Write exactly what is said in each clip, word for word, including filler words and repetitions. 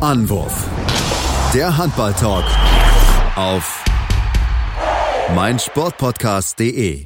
Anwurf. Der Handball-Talk auf meinsportpodcast punkt de.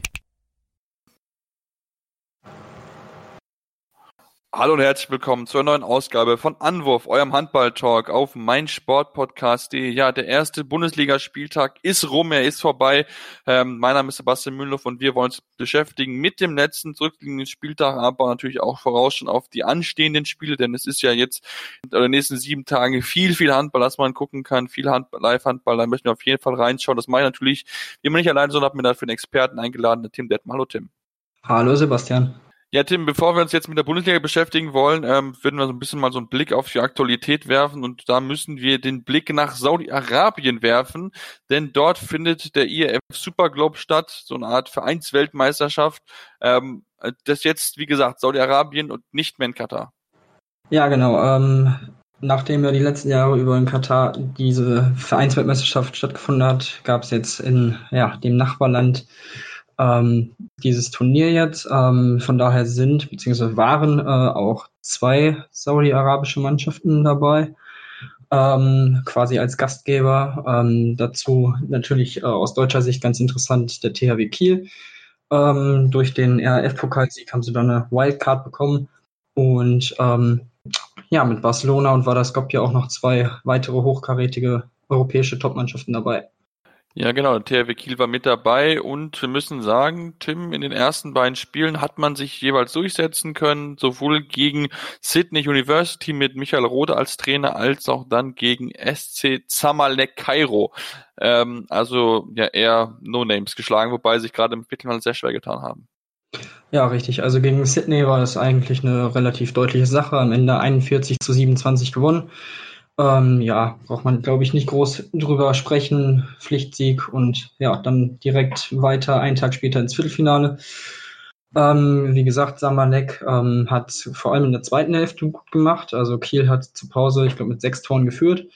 Hallo und herzlich willkommen zur neuen Ausgabe von Anwurf, eurem Handball-Talk auf meinsportpodcast punkt de. Ja, der erste Bundesligaspieltag ist rum, er ist vorbei. Ähm, mein Name ist Sebastian Mühlenhoff und wir wollen uns beschäftigen mit dem letzten zurückliegenden Spieltag, aber natürlich auch vorausschauen auf die anstehenden Spiele, denn es ist ja jetzt in den nächsten sieben Tagen viel, viel Handball, dass man gucken kann, viel Handball, Live-Handball, da möchten wir auf jeden Fall reinschauen. Das mache ich natürlich immer nicht alleine, sondern habe mir dafür einen Experten eingeladen, den Tim Detmann. Hallo Tim. Hallo Sebastian. Ja, Tim, bevor wir uns jetzt mit der Bundesliga beschäftigen wollen, ähm, würden wir so ein bisschen mal so einen Blick auf die Aktualität werfen und da müssen wir den Blick nach Saudi-Arabien werfen, denn dort findet der I A F Super Globe statt, so eine Art Vereinsweltmeisterschaft, ähm, das jetzt, wie gesagt, Saudi-Arabien und nicht mehr in Katar. Ja, genau. Ähm, nachdem ja die letzten Jahre über in Katar diese Vereinsweltmeisterschaft stattgefunden hat, gab es jetzt in ja, dem Nachbarland Ähm, dieses Turnier jetzt. Ähm, von daher sind bzw. waren äh, auch zwei saudi-arabische Mannschaften dabei, ähm, quasi als Gastgeber. Ähm, dazu natürlich äh, aus deutscher Sicht ganz interessant der T H W Kiel. Ähm, durch den R A F-Pokalsieg haben sie dann eine Wildcard bekommen und ähm, ja, mit Barcelona und Vardar Skopje auch noch zwei weitere hochkarätige europäische Topmannschaften dabei. Ja, genau, der T H W Kiel war mit dabei und wir müssen sagen, Tim, in den ersten beiden Spielen hat man sich jeweils durchsetzen können, sowohl gegen Sydney University mit Michael Rode als Trainer, als auch dann gegen S C Zamalek Kairo. Ähm, also ja eher No-Names geschlagen, wobei sich gerade im Viertelfinale sehr schwer getan haben. Ja, richtig. Also gegen Sydney war das eigentlich eine relativ deutliche Sache. Am Ende einundvierzig zu siebenundzwanzig gewonnen. Ähm, ja, braucht man, glaube ich, nicht groß drüber sprechen. Pflichtsieg und ja, dann direkt weiter, einen Tag später ins Viertelfinale. Ähm, wie gesagt, Zamalek ähm, hat vor allem in der zweiten Hälfte gut gemacht. Also Kiel hat zur Pause, ich glaube, mit sechs Toren geführt.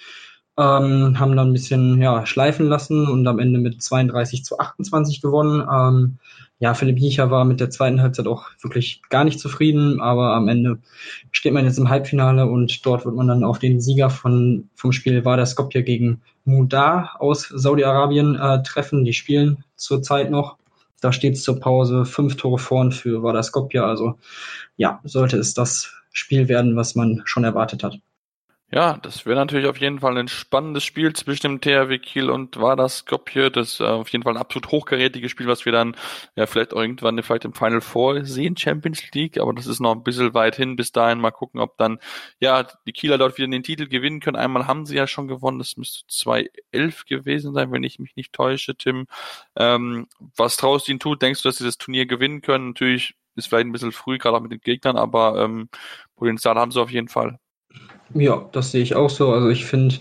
Ähm, haben dann ein bisschen ja, schleifen lassen und am Ende mit zweiunddreißig zu achtundzwanzig gewonnen. Ähm, ja, Philipp Hiecher war mit der zweiten Halbzeit auch wirklich gar nicht zufrieden, aber am Ende steht man jetzt im Halbfinale und dort wird man dann auf den Sieger von vom Spiel Vardar Skopje gegen Mudar aus Saudi-Arabien äh, treffen. Die spielen zurzeit noch. Da steht es zur Pause fünf Tore vorn für Vardar Skopje. Also ja, sollte es das Spiel werden, was man schon erwartet hat. Ja, das wäre natürlich auf jeden Fall ein spannendes Spiel zwischen dem T H W Kiel und Vardar Skopje. Das ist äh, auf jeden Fall ein absolut hochkarätiges Spiel, was wir dann ja vielleicht auch irgendwann vielleicht im Final Four sehen, Champions League. Aber das ist noch ein bisschen weit hin. Bis dahin mal gucken, ob dann ja die Kieler dort wieder den Titel gewinnen können. Einmal haben sie ja schon gewonnen. Das müsste zwanzig elf gewesen sein, wenn ich mich nicht täusche, Tim. Ähm, was traust du ihnen tut? Denkst du, dass sie das Turnier gewinnen können? Natürlich ist vielleicht ein bisschen früh, gerade auch mit den Gegnern, aber ähm, Potenzial haben sie auf jeden Fall. Ja, das sehe ich auch so. Also ich finde,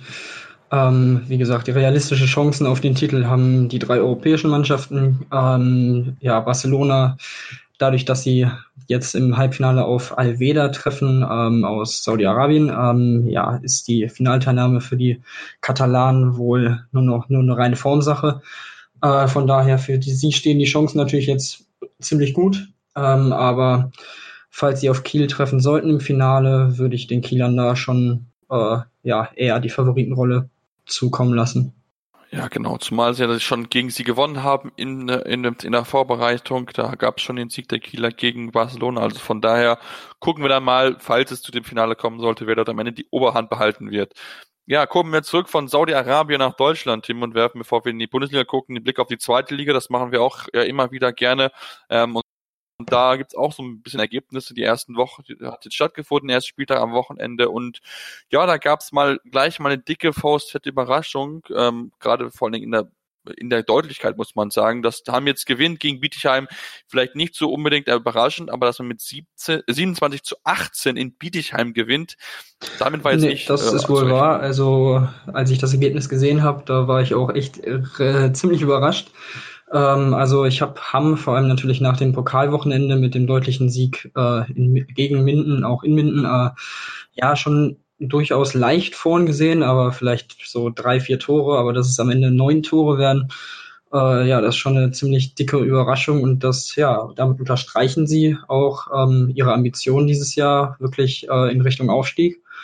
ähm, wie gesagt, die realistische Chancen auf den Titel haben die drei europäischen Mannschaften. Ähm, ja, Barcelona, dadurch, dass sie jetzt im Halbfinale auf Al-Wehda treffen ähm, aus Saudi-Arabien, ähm, ja, ist die Finalteilnahme für die Katalanen wohl nur noch nur eine reine Formsache. Äh, von daher für die, sie stehen die Chancen natürlich jetzt ziemlich gut, ähm, aber falls sie auf Kiel treffen sollten im Finale, würde ich den Kielern da schon äh, ja, eher die Favoritenrolle zukommen lassen. Ja, genau, zumal sie ja schon gegen sie gewonnen haben in, in, in der Vorbereitung. Da gab es schon den Sieg der Kieler gegen Barcelona. Also von daher gucken wir dann mal, falls es zu dem Finale kommen sollte, wer dort am Ende die Oberhand behalten wird. Ja, kommen wir zurück von Saudi-Arabien nach Deutschland, Tim, und werfen, bevor wir in die Bundesliga gucken, den Blick auf die zweite Liga. Das machen wir auch ja, immer wieder gerne. Ähm, und Und da gibt's auch so ein bisschen Ergebnisse. Die ersten Wochen die hat jetzt stattgefunden, der erste Spieltag am Wochenende. Und ja, da gab's mal gleich mal eine dicke, faustfette Überraschung. Ähm, gerade vor allen Dingen in der in der Deutlichkeit muss man sagen, dass Hamm jetzt gewinnt gegen Bietigheim, vielleicht nicht so unbedingt überraschend, aber dass man mit siebzehn, siebenundzwanzig zu achtzehn in Bietigheim gewinnt, damit war jetzt nee, nicht... Das äh, ist wohl wahr. Also als ich das Ergebnis gesehen habe, da war ich auch echt äh, ziemlich überrascht. Ähm, also ich habe Hamm vor allem natürlich nach dem Pokalwochenende mit dem deutlichen Sieg äh, in, gegen Minden, auch in Minden, äh, ja schon durchaus leicht vorn gesehen, aber vielleicht so drei, vier Tore, aber dass es am Ende neun Tore werden, äh, ja, das ist schon eine ziemlich dicke Überraschung und das, ja, damit unterstreichen sie auch ähm, ihre Ambitionen dieses Jahr wirklich äh, in Richtung Aufstieg.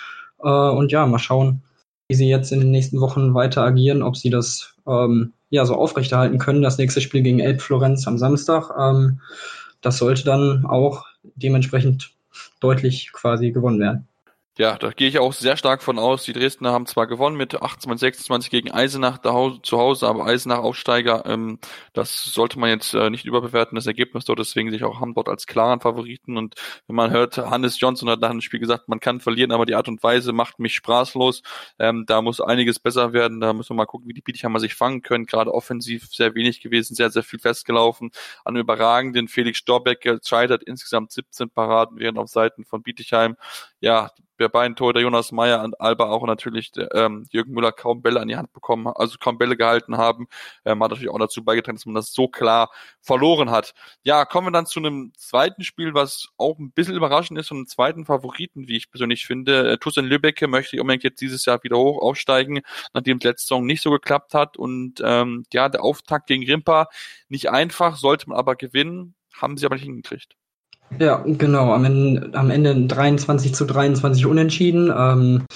Äh, und ja, mal schauen, wie sie jetzt in den nächsten Wochen weiter agieren, ob sie das ähm, ja so aufrechterhalten können. Das nächste Spiel gegen Elbflorenz am Samstag, ähm, das sollte dann auch dementsprechend deutlich quasi gewonnen werden. Ja, da gehe ich auch sehr stark von aus. Die Dresdner haben zwar gewonnen mit achtundzwanzig sechsundzwanzig gegen Eisenach zu Hause, aber Eisenach Aufsteiger, ähm, das sollte man jetzt äh, nicht überbewerten, das Ergebnis dort. Deswegen sehe ich auch Hamburg als klaren Favoriten. Und wenn man hört, Hannes Johnson hat nach dem Spiel gesagt, man kann verlieren, aber die Art und Weise macht mich spaßlos. Ähm, da muss einiges besser werden. Da müssen wir mal gucken, wie die Bietigheimer sich fangen können. Gerade offensiv sehr wenig gewesen, sehr, sehr viel festgelaufen. An überragenden Felix Storbeck gescheitert, insgesamt siebzehn Paraden, während auf Seiten von Bietigheim, ja, der beiden Torhüter Jonas Meyer und Alba auch natürlich der, ähm, Jürgen Müller kaum Bälle an die Hand bekommen, also kaum Bälle gehalten haben, ähm, hat natürlich auch dazu beigetragen, dass man das so klar verloren hat. Ja, kommen wir dann zu einem zweiten Spiel, was auch ein bisschen überraschend ist und einen zweiten Favoriten, wie ich persönlich finde. Äh, TuS Lübbecke möchte unbedingt jetzt dieses Jahr wieder hoch aufsteigen, nachdem es letzte Saison nicht so geklappt hat und ähm, ja, der Auftakt gegen Rimpa nicht einfach, sollte man aber gewinnen, haben sie aber nicht hingekriegt. Ja, genau. Am Ende, am Ende dreiundzwanzig zu dreiundzwanzig unentschieden. Ähm,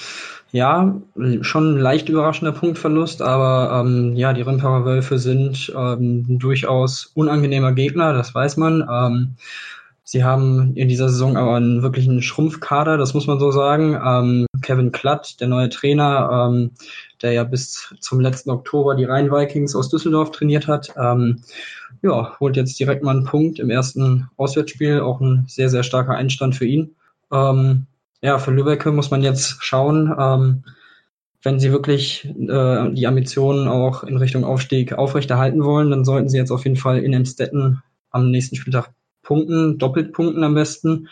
ja, schon ein leicht überraschender Punktverlust, aber ähm, ja, die Rimparer Wölfe sind ähm, durchaus unangenehmer Gegner, das weiß man. Ähm, sie haben in dieser Saison aber einen wirklichen Schrumpfkader, das muss man so sagen. Ähm, Kevin Klatt, der neue Trainer, ähm, der ja bis zum letzten Oktober die Rhein-Vikings aus Düsseldorf trainiert hat, ähm, ja, holt jetzt direkt mal einen Punkt im ersten Auswärtsspiel, auch ein sehr, sehr starker Einstand für ihn. Ähm, ja, für Lübbecke muss man jetzt schauen, ähm, wenn sie wirklich äh, die Ambitionen auch in Richtung Aufstieg aufrechterhalten wollen, dann sollten sie jetzt auf jeden Fall in Emstetten am nächsten Spieltag punkten, doppelt punkten am besten.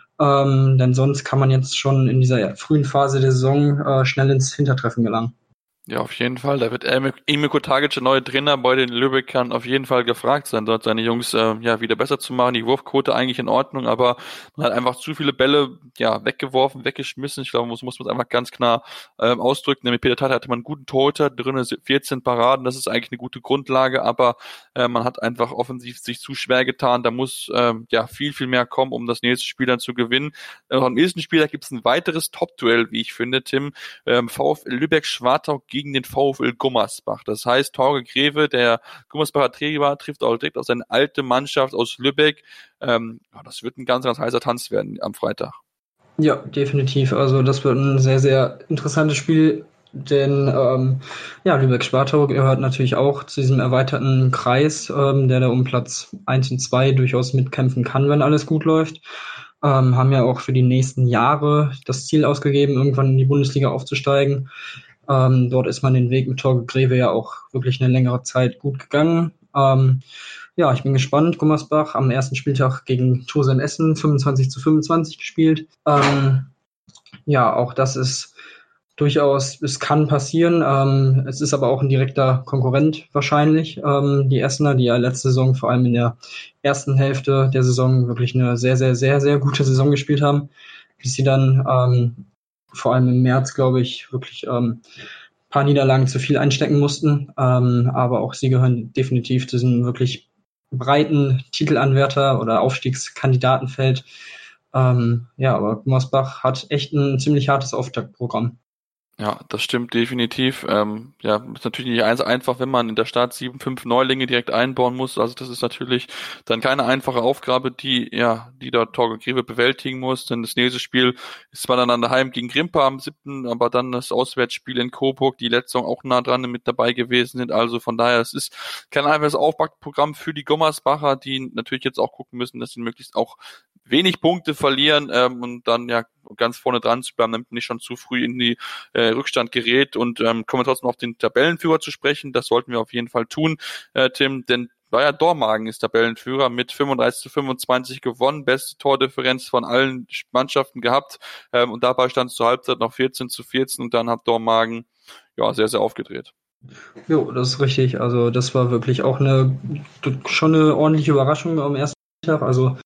Ähm, denn sonst kann man jetzt schon in dieser frühen Phase der Saison äh, schnell ins Hintertreffen gelangen. Ja, auf jeden Fall. Da wird Emil Kotagic, der neue Trainer bei den Lübeckern, auf jeden Fall gefragt sein, dort seine Jungs äh, ja wieder besser zu machen. Die Wurfquote eigentlich in Ordnung, aber man hat einfach zu viele Bälle ja weggeworfen, weggeschmissen. Ich glaube, muss muss man es einfach ganz klar ähm, ausdrücken. Mit Peter Tate hatte man einen guten Torhüter drin, vierzehn Paraden, das ist eigentlich eine gute Grundlage, aber äh, man hat einfach offensiv sich zu schwer getan. Da muss ähm, ja viel, viel mehr kommen, um das nächste Spiel dann zu gewinnen. Äh, am nächsten Spiel gibt es ein weiteres Top-Duell, wie ich finde, Tim. Ähm, VfL Lübeck-Schwartau gegen den VfL Gummersbach. Das heißt, Torge Greve, der Gummersbacher Trainer, trifft auch direkt auf seine alte Mannschaft aus Lübeck. Ähm, das wird ein ganz, ganz heißer Tanz werden am Freitag. Ja, definitiv. Also das wird ein sehr, sehr interessantes Spiel, denn ähm, ja, Lübeck-Schwartau gehört natürlich auch zu diesem erweiterten Kreis, ähm, der da um Platz eins und zwei durchaus mitkämpfen kann, wenn alles gut läuft. Ähm, haben ja auch für die nächsten Jahre das Ziel ausgegeben, irgendwann in die Bundesliga aufzusteigen. Ähm, dort ist man den Weg mit Torge Greve ja auch wirklich eine längere Zeit gut gegangen. Ähm, ja, ich bin gespannt. Gummersbach am ersten Spieltag gegen Tusen Essen fünfundzwanzig zu fünfundzwanzig gespielt. Ähm, ja, auch das ist durchaus, es kann passieren. Ähm, es ist aber auch ein direkter Konkurrent wahrscheinlich. Ähm, die Essener, die ja letzte Saison vor allem in der ersten Hälfte der Saison wirklich eine sehr, sehr, sehr, sehr gute Saison gespielt haben, bis sie dann ähm, vor allem im März, glaube ich, wirklich ähm, paar Niederlagen zu viel einstecken mussten. Ähm, aber auch sie gehören definitiv zu diesem wirklich breiten Titelanwärter oder Aufstiegskandidatenfeld. Ähm, ja, aber Gummersbach hat echt ein ziemlich hartes Auftaktprogramm. Ja, das stimmt definitiv. Ähm, ja, ist natürlich nicht einfach, wenn man in der Stadt sieben, fünf Neulinge direkt einbauen muss. Also das ist natürlich dann keine einfache Aufgabe, die ja, die da Torge Greve bewältigen muss. Denn das nächste Spiel ist zwar dann daheim gegen Grimpa am siebten, aber dann das Auswärtsspiel in Coburg, die letzte Saison auch nah dran mit dabei gewesen sind. Also von daher, es ist kein einfaches Aufbackprogramm für die Gummersbacher, die natürlich jetzt auch gucken müssen, dass sie möglichst auch wenig Punkte verlieren ähm, und dann ja ganz vorne dran zu bleiben, damit man nicht schon zu früh in die äh, Rückstand gerät. Und ähm, kommen wir trotzdem auf den Tabellenführer zu sprechen. Das sollten wir auf jeden Fall tun, äh, Tim, denn Bayer Dormagen ist Tabellenführer mit fünfunddreißig zu fünfundzwanzig gewonnen, beste Tordifferenz von allen Mannschaften gehabt ähm, und dabei stand es zur Halbzeit noch vierzehn zu vierzehn und dann hat Dormagen ja sehr, sehr aufgedreht. Jo, das ist richtig. Also das war wirklich auch eine schon eine ordentliche Überraschung am ersten Tag. Also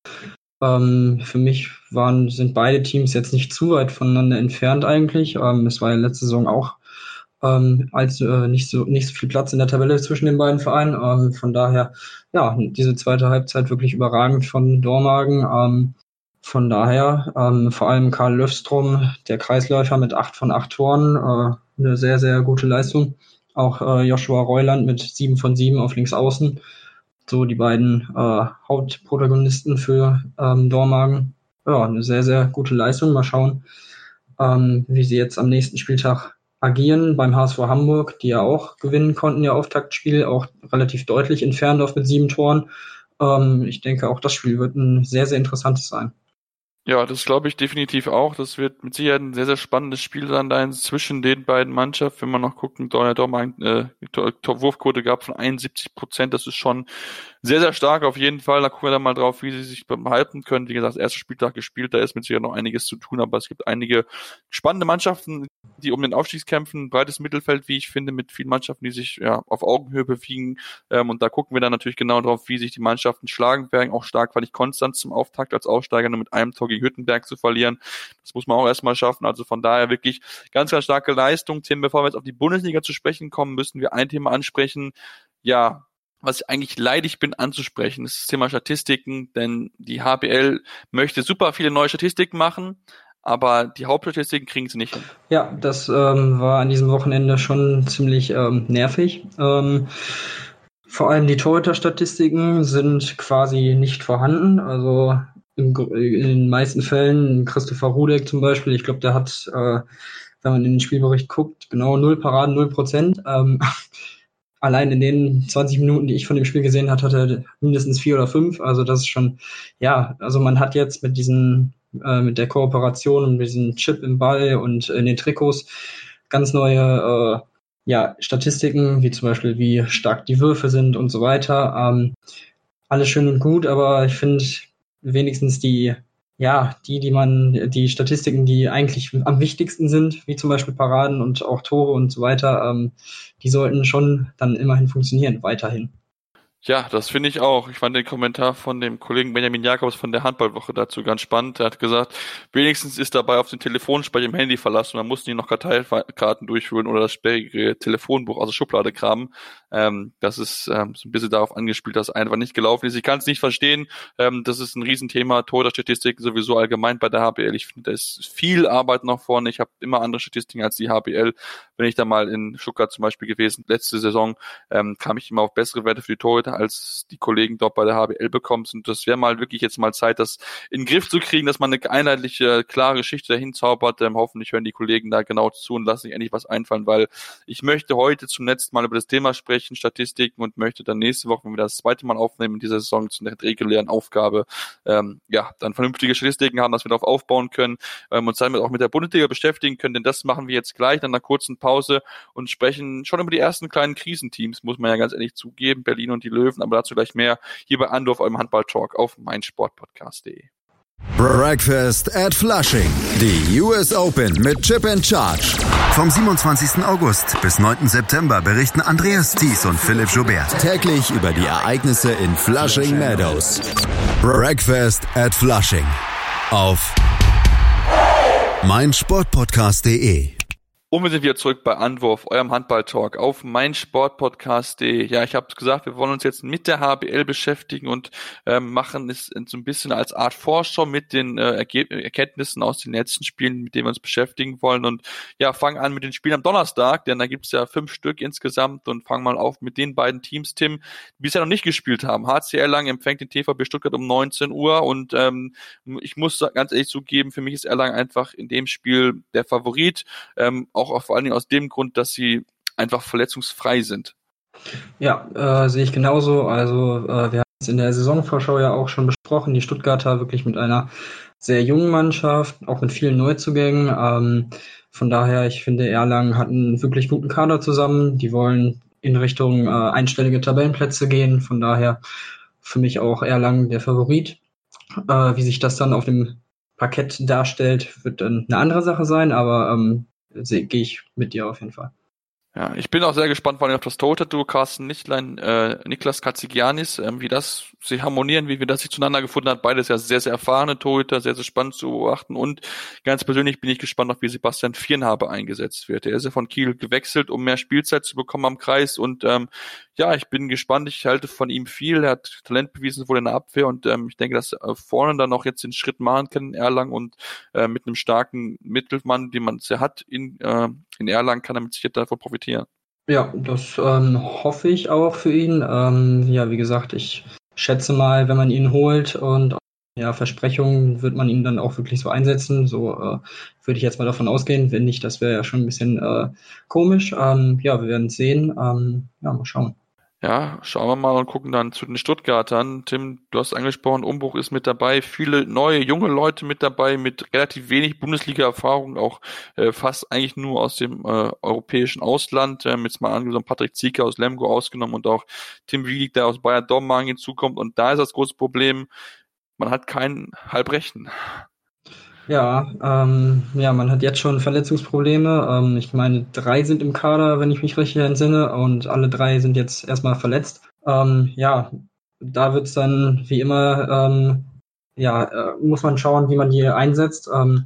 Ähm, für mich waren, sind beide Teams jetzt nicht zu weit voneinander entfernt eigentlich. Ähm, es war ja letzte Saison auch ähm, als äh, nicht so nicht so viel Platz in der Tabelle zwischen den beiden Vereinen. Ähm, von daher, ja, diese zweite Halbzeit wirklich überragend von Dormagen. Ähm, Von daher, ähm, vor allem Karl Löfstrom, der Kreisläufer mit acht von acht Toren, äh, eine sehr, sehr gute Leistung. Auch äh, Joshua Reuland mit sieben von sieben auf links außen. So die beiden äh, Hauptprotagonisten für ähm, Dormagen. Ja, eine sehr, sehr gute Leistung. Mal schauen, ähm, wie sie jetzt am nächsten Spieltag agieren beim H S V Hamburg, die ja auch gewinnen konnten, ihr Auftaktspiel, auch relativ deutlich in Ferndorf mit sieben Toren. Ähm, ich denke, auch das Spiel wird ein sehr, sehr interessantes sein. Ja, das glaube ich definitiv auch. Das wird mit Sicherheit ein sehr, sehr spannendes Spiel sein da zwischen den beiden Mannschaften. Wenn man noch guckt, der Dormagen äh, Wurfquote gab von einundsiebzig Prozent. Das ist schon sehr, sehr stark auf jeden Fall. Da gucken wir dann mal drauf, wie sie sich behalten können. Wie gesagt, erster Spieltag gespielt, da ist mit Sicherheit noch einiges zu tun, aber es gibt einige spannende Mannschaften, die um den Aufstieg kämpfen. Ein breites Mittelfeld, wie ich finde, mit vielen Mannschaften, die sich ja auf Augenhöhe bewegen. Ähm, und da gucken wir dann natürlich genau drauf, wie sich die Mannschaften schlagen werden. Auch stark, weil ich Konstanz zum Auftakt als Aufsteiger nur mit einem Tor gegen Hüttenberg zu verlieren. Das muss man auch erstmal schaffen. Also von daher wirklich ganz, ganz starke Leistung. Tim, bevor wir jetzt auf die Bundesliga zu sprechen kommen, müssen wir ein Thema ansprechen. Ja, was ich eigentlich leidig bin anzusprechen, ist das Thema Statistiken, denn die H B L möchte super viele neue Statistiken machen, aber die Hauptstatistiken kriegen sie nicht hin. Ja, das ähm, war an diesem Wochenende schon ziemlich ähm, nervig. Ähm, vor allem die Torhüter-Statistiken sind quasi nicht vorhanden. Also in, in den meisten Fällen, Christopher Rudek zum Beispiel, ich glaube, der hat, äh, wenn man in den Spielbericht guckt, genau null Paraden, null Prozent. Ähm, Allein in den zwanzig Minuten, die ich von dem Spiel gesehen habe, hat er mindestens vier oder fünf. Also das ist schon, ja, also man hat jetzt mit diesen, äh, mit der Kooperation und mit diesem Chip im Ball und in den Trikots ganz neue, äh, ja, Statistiken, wie zum Beispiel, wie stark die Würfe sind und so weiter. Ähm, alles schön und gut, aber ich finde wenigstens die, ja, die, die man, die Statistiken, die eigentlich am wichtigsten sind, wie zum Beispiel Paraden und auch Tore und so weiter, ähm, die sollten schon dann immerhin funktionieren, weiterhin. Ja, das finde ich auch. Ich fand den Kommentar von dem Kollegen Benjamin Jakobs von der Handballwoche dazu ganz spannend. Er hat gesagt, wenigstens ist dabei auf den Telefonspeicher im Handy verlassen und dann mussten die noch Karteikarten durchführen oder das sperrige Telefonbuch aus der Schublade kramen. Ähm, das ist ähm, so ein bisschen darauf angespielt, dass einfach nicht gelaufen ist. Ich kann es nicht verstehen. Ähm, das ist ein Riesenthema. Torhüter-Statistiken sowieso allgemein bei der H B L. Ich finde, da ist viel Arbeit noch vorne. Ich habe immer andere Statistiken als die H B L. Wenn ich da mal in Stuttgart zum Beispiel gewesen, letzte Saison, ähm, kam ich immer auf bessere Werte für die Torhüter als die Kollegen dort bei der H B L bekommen. Und das wäre mal wirklich jetzt mal Zeit, das in den Griff zu kriegen, dass man eine einheitliche, klare Geschichte dahin zaubert. Ähm, hoffentlich hören die Kollegen da genau zu und lassen sich endlich was einfallen, weil ich möchte heute zum letzten Mal über das Thema sprechen, Statistiken, und möchte dann nächste Woche, wenn wir das zweite Mal aufnehmen in dieser Saison, zu einer regulären Aufgabe, ähm, ja, dann vernünftige Statistiken haben, dass wir darauf aufbauen können ähm, und damit auch mit der Bundesliga beschäftigen können, denn das machen wir jetzt gleich nach einer kurzen Pause und sprechen schon über die ersten kleinen Krisenteams, muss man ja ganz ehrlich zugeben, Berlin und die Löwen, aber dazu gleich mehr hier bei Andorf, eurem Handball-Talk auf meinsportpodcast punkt de. Breakfast at Flushing. Die U S Open mit Chip and Charge. Vom siebenundzwanzigsten August bis neunten September berichten Andreas Thies und Philipp Joubert Täglich über die Ereignisse in Flushing Meadows. Breakfast at Flushing. Auf meinsportpodcast punkt de. Und wir sind wieder zurück bei Andorf, eurem Handball-Talk auf meinsportpodcast punkt de. Ja, ich habe gesagt, wir wollen uns jetzt mit der H B L beschäftigen und ähm, machen es so ein bisschen als Art Vorschau mit den äh, Erge- Erkenntnissen aus den letzten Spielen, mit denen wir uns beschäftigen wollen. Und ja, fangen an mit den Spielen am Donnerstag, denn da gibt's ja fünf Stück insgesamt, und fangen mal auf mit den beiden Teams, Tim, die bisher noch nicht gespielt haben. H C Erlangen empfängt den T V B Stuttgart um neunzehn Uhr und ähm, ich muss ganz ehrlich zugeben, für mich ist Erlangen einfach in dem Spiel der Favorit, ähm, auch vor allen Dingen aus dem Grund, dass sie einfach verletzungsfrei sind. Ja, äh, sehe ich genauso. Also äh, wir haben es in der Saisonvorschau ja auch schon besprochen, die Stuttgarter wirklich mit einer sehr jungen Mannschaft, auch mit vielen Neuzugängen. Ähm, von daher, ich finde, Erlangen hat einen wirklich guten Kader zusammen. Die wollen in Richtung äh, einstellige Tabellenplätze gehen. Von daher für mich auch Erlangen der Favorit. Äh, wie sich das dann auf dem Parkett darstellt, wird dann eine andere Sache sein, aber ähm, gehe ich mit dir auf jeden Fall. Ja, ich bin auch sehr gespannt vor allem auf das Torhüter-Duo Carsten Nichtlein, äh, Niklas Katzigiannis, ähm, wie das sich harmonieren, wie wir das sich zueinander gefunden hat. Beides ja sehr, sehr erfahrene Torhüter, sehr, sehr spannend zu beobachten, und ganz persönlich bin ich gespannt, auf wie Sebastian Viernhabe eingesetzt wird. Er ist ja von Kiel gewechselt, um mehr Spielzeit zu bekommen am Kreis, und ähm, ja, ich bin gespannt, ich halte von ihm viel, er hat Talent bewiesen, wohl in der Abwehr und ähm, ich denke, dass er vorne dann noch jetzt den Schritt machen kann in Erlangen und äh, mit einem starken Mittelmann, den man es ja hat in, äh, in Erlangen, kann er mit Sicherheit davon profitieren. Ja, das ähm, hoffe ich auch für ihn. Ähm, ja, wie gesagt, ich schätze mal, wenn man ihn holt und ja, Versprechungen wird man ihn dann auch wirklich so einsetzen. So äh, würde ich jetzt mal davon ausgehen. Wenn nicht, das wäre ja schon ein bisschen äh, komisch. Ähm, ja, wir werden es sehen. Ähm, ja, mal schauen. Ja, schauen wir mal und gucken dann zu den Stuttgartern. Tim, du hast angesprochen, Umbruch ist mit dabei, viele neue, junge Leute mit dabei, mit relativ wenig Bundesliga-Erfahrung, auch äh, fast eigentlich nur aus dem äh, europäischen Ausland. Ähm, jetzt mal angenommen, Patrick Zieker aus Lemgo ausgenommen und auch Tim Wielig, der aus Bayer Dormagen hinzukommt. Und da ist das große Problem, man hat keinen Halbrechten. Ja, ähm, ja, man hat jetzt schon Verletzungsprobleme. Ähm, ich meine, drei sind im Kader, wenn ich mich richtig entsinne, und alle drei sind jetzt erstmal verletzt. Ähm, ja, da wird's dann wie immer, ähm, ja, äh, muss man schauen, wie man die einsetzt ähm,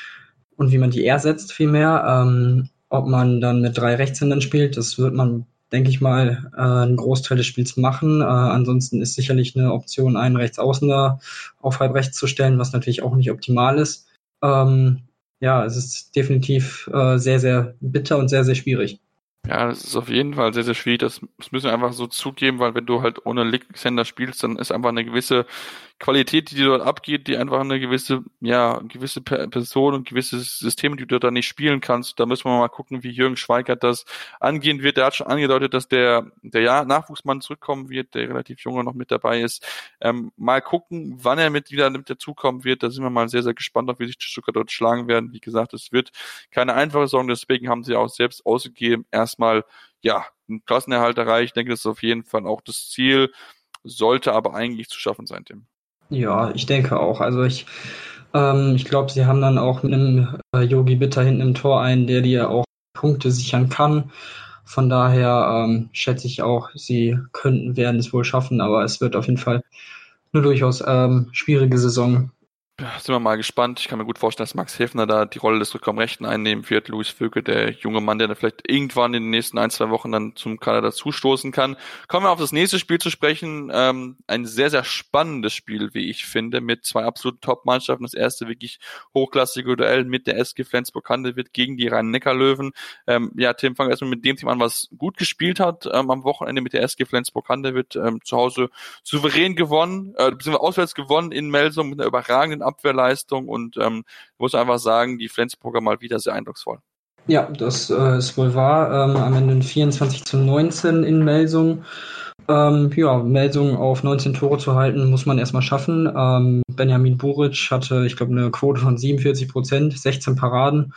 und wie man die ersetzt vielmehr. Ähm, ob man dann mit drei Rechtshändern spielt, das wird man, denke ich mal, äh, einen Großteil des Spiels machen. Äh, ansonsten ist sicherlich eine Option, einen Rechtsaußener auf halb rechts zu stellen, was natürlich auch nicht optimal ist. Ähm, ja, es ist definitiv äh, sehr, sehr bitter und sehr, sehr schwierig. Ja, das ist auf jeden Fall sehr, sehr schwierig. Das, das müssen wir einfach so zugeben, weil wenn du halt ohne Linkshänder spielst, dann ist einfach eine gewisse Qualität, die dir dort abgeht, die einfach eine gewisse, ja, gewisse Person und gewisse Systeme, die du da nicht spielen kannst. Da müssen wir mal gucken, wie Jürgen Schweigert das angehen wird. Der hat schon angedeutet, dass der, der ja, Nachwuchsmann zurückkommen wird, der relativ junge noch mit dabei ist. Ähm, mal gucken, wann er mit wieder mit dazukommen wird. Da sind wir mal sehr, sehr gespannt, auf wie sich die Stuttgart dort schlagen werden. Wie gesagt, es wird keine einfache Saison, deswegen haben sie auch selbst ausgegeben. Erstmal, ja, einen Klassenerhalt erreicht. Ich denke, das ist auf jeden Fall auch das Ziel. Sollte aber eigentlich zu schaffen sein, Tim. Ja, ich denke auch. Also ich, ähm, ich glaube, sie haben dann auch mit einem äh, Yogi Bitter hinten im Tor einen, der dir auch Punkte sichern kann. Von daher ähm, schätze ich auch, sie könnten, werden es wohl schaffen, aber es wird auf jeden Fall eine durchaus ähm, schwierige Saison. Ja, sind wir mal gespannt. Ich kann mir gut vorstellen, dass Max Häfner da die Rolle des Rückraumrechten einnehmen wird. Luis Vöge, der junge Mann, der dann vielleicht irgendwann in den nächsten ein, zwei Wochen dann zum Kader dazustoßen kann. Kommen wir auf das nächste Spiel zu sprechen. Ähm, ein sehr, sehr spannendes Spiel, wie ich finde, mit zwei absoluten Top-Mannschaften. Das erste wirklich hochklassige Duell mit der S G Flensburg-Handewitt gegen die Rhein-Neckar-Löwen. Ähm, ja, Tim, fangen wir erstmal mit dem Team an, was gut gespielt hat ähm, am Wochenende mit der S G Flensburg-Handewitt. Ähm, zu Hause souverän gewonnen, äh, beziehungsweise auswärts gewonnen in Melsung mit einer überragenden Abwehrleistung und ähm, muss einfach sagen, die Flensburger mal wieder sehr eindrucksvoll. Ja, das äh, ist wohl wahr. Ähm, am Ende vierundzwanzig zu neunzehn in Melsung. Ähm, ja, Melsung auf neunzehn Tore zu halten, muss man erstmal schaffen. Ähm, Benjamin Buric hatte, ich glaube, eine Quote von siebenundvierzig Prozent, sechzehn Paraden.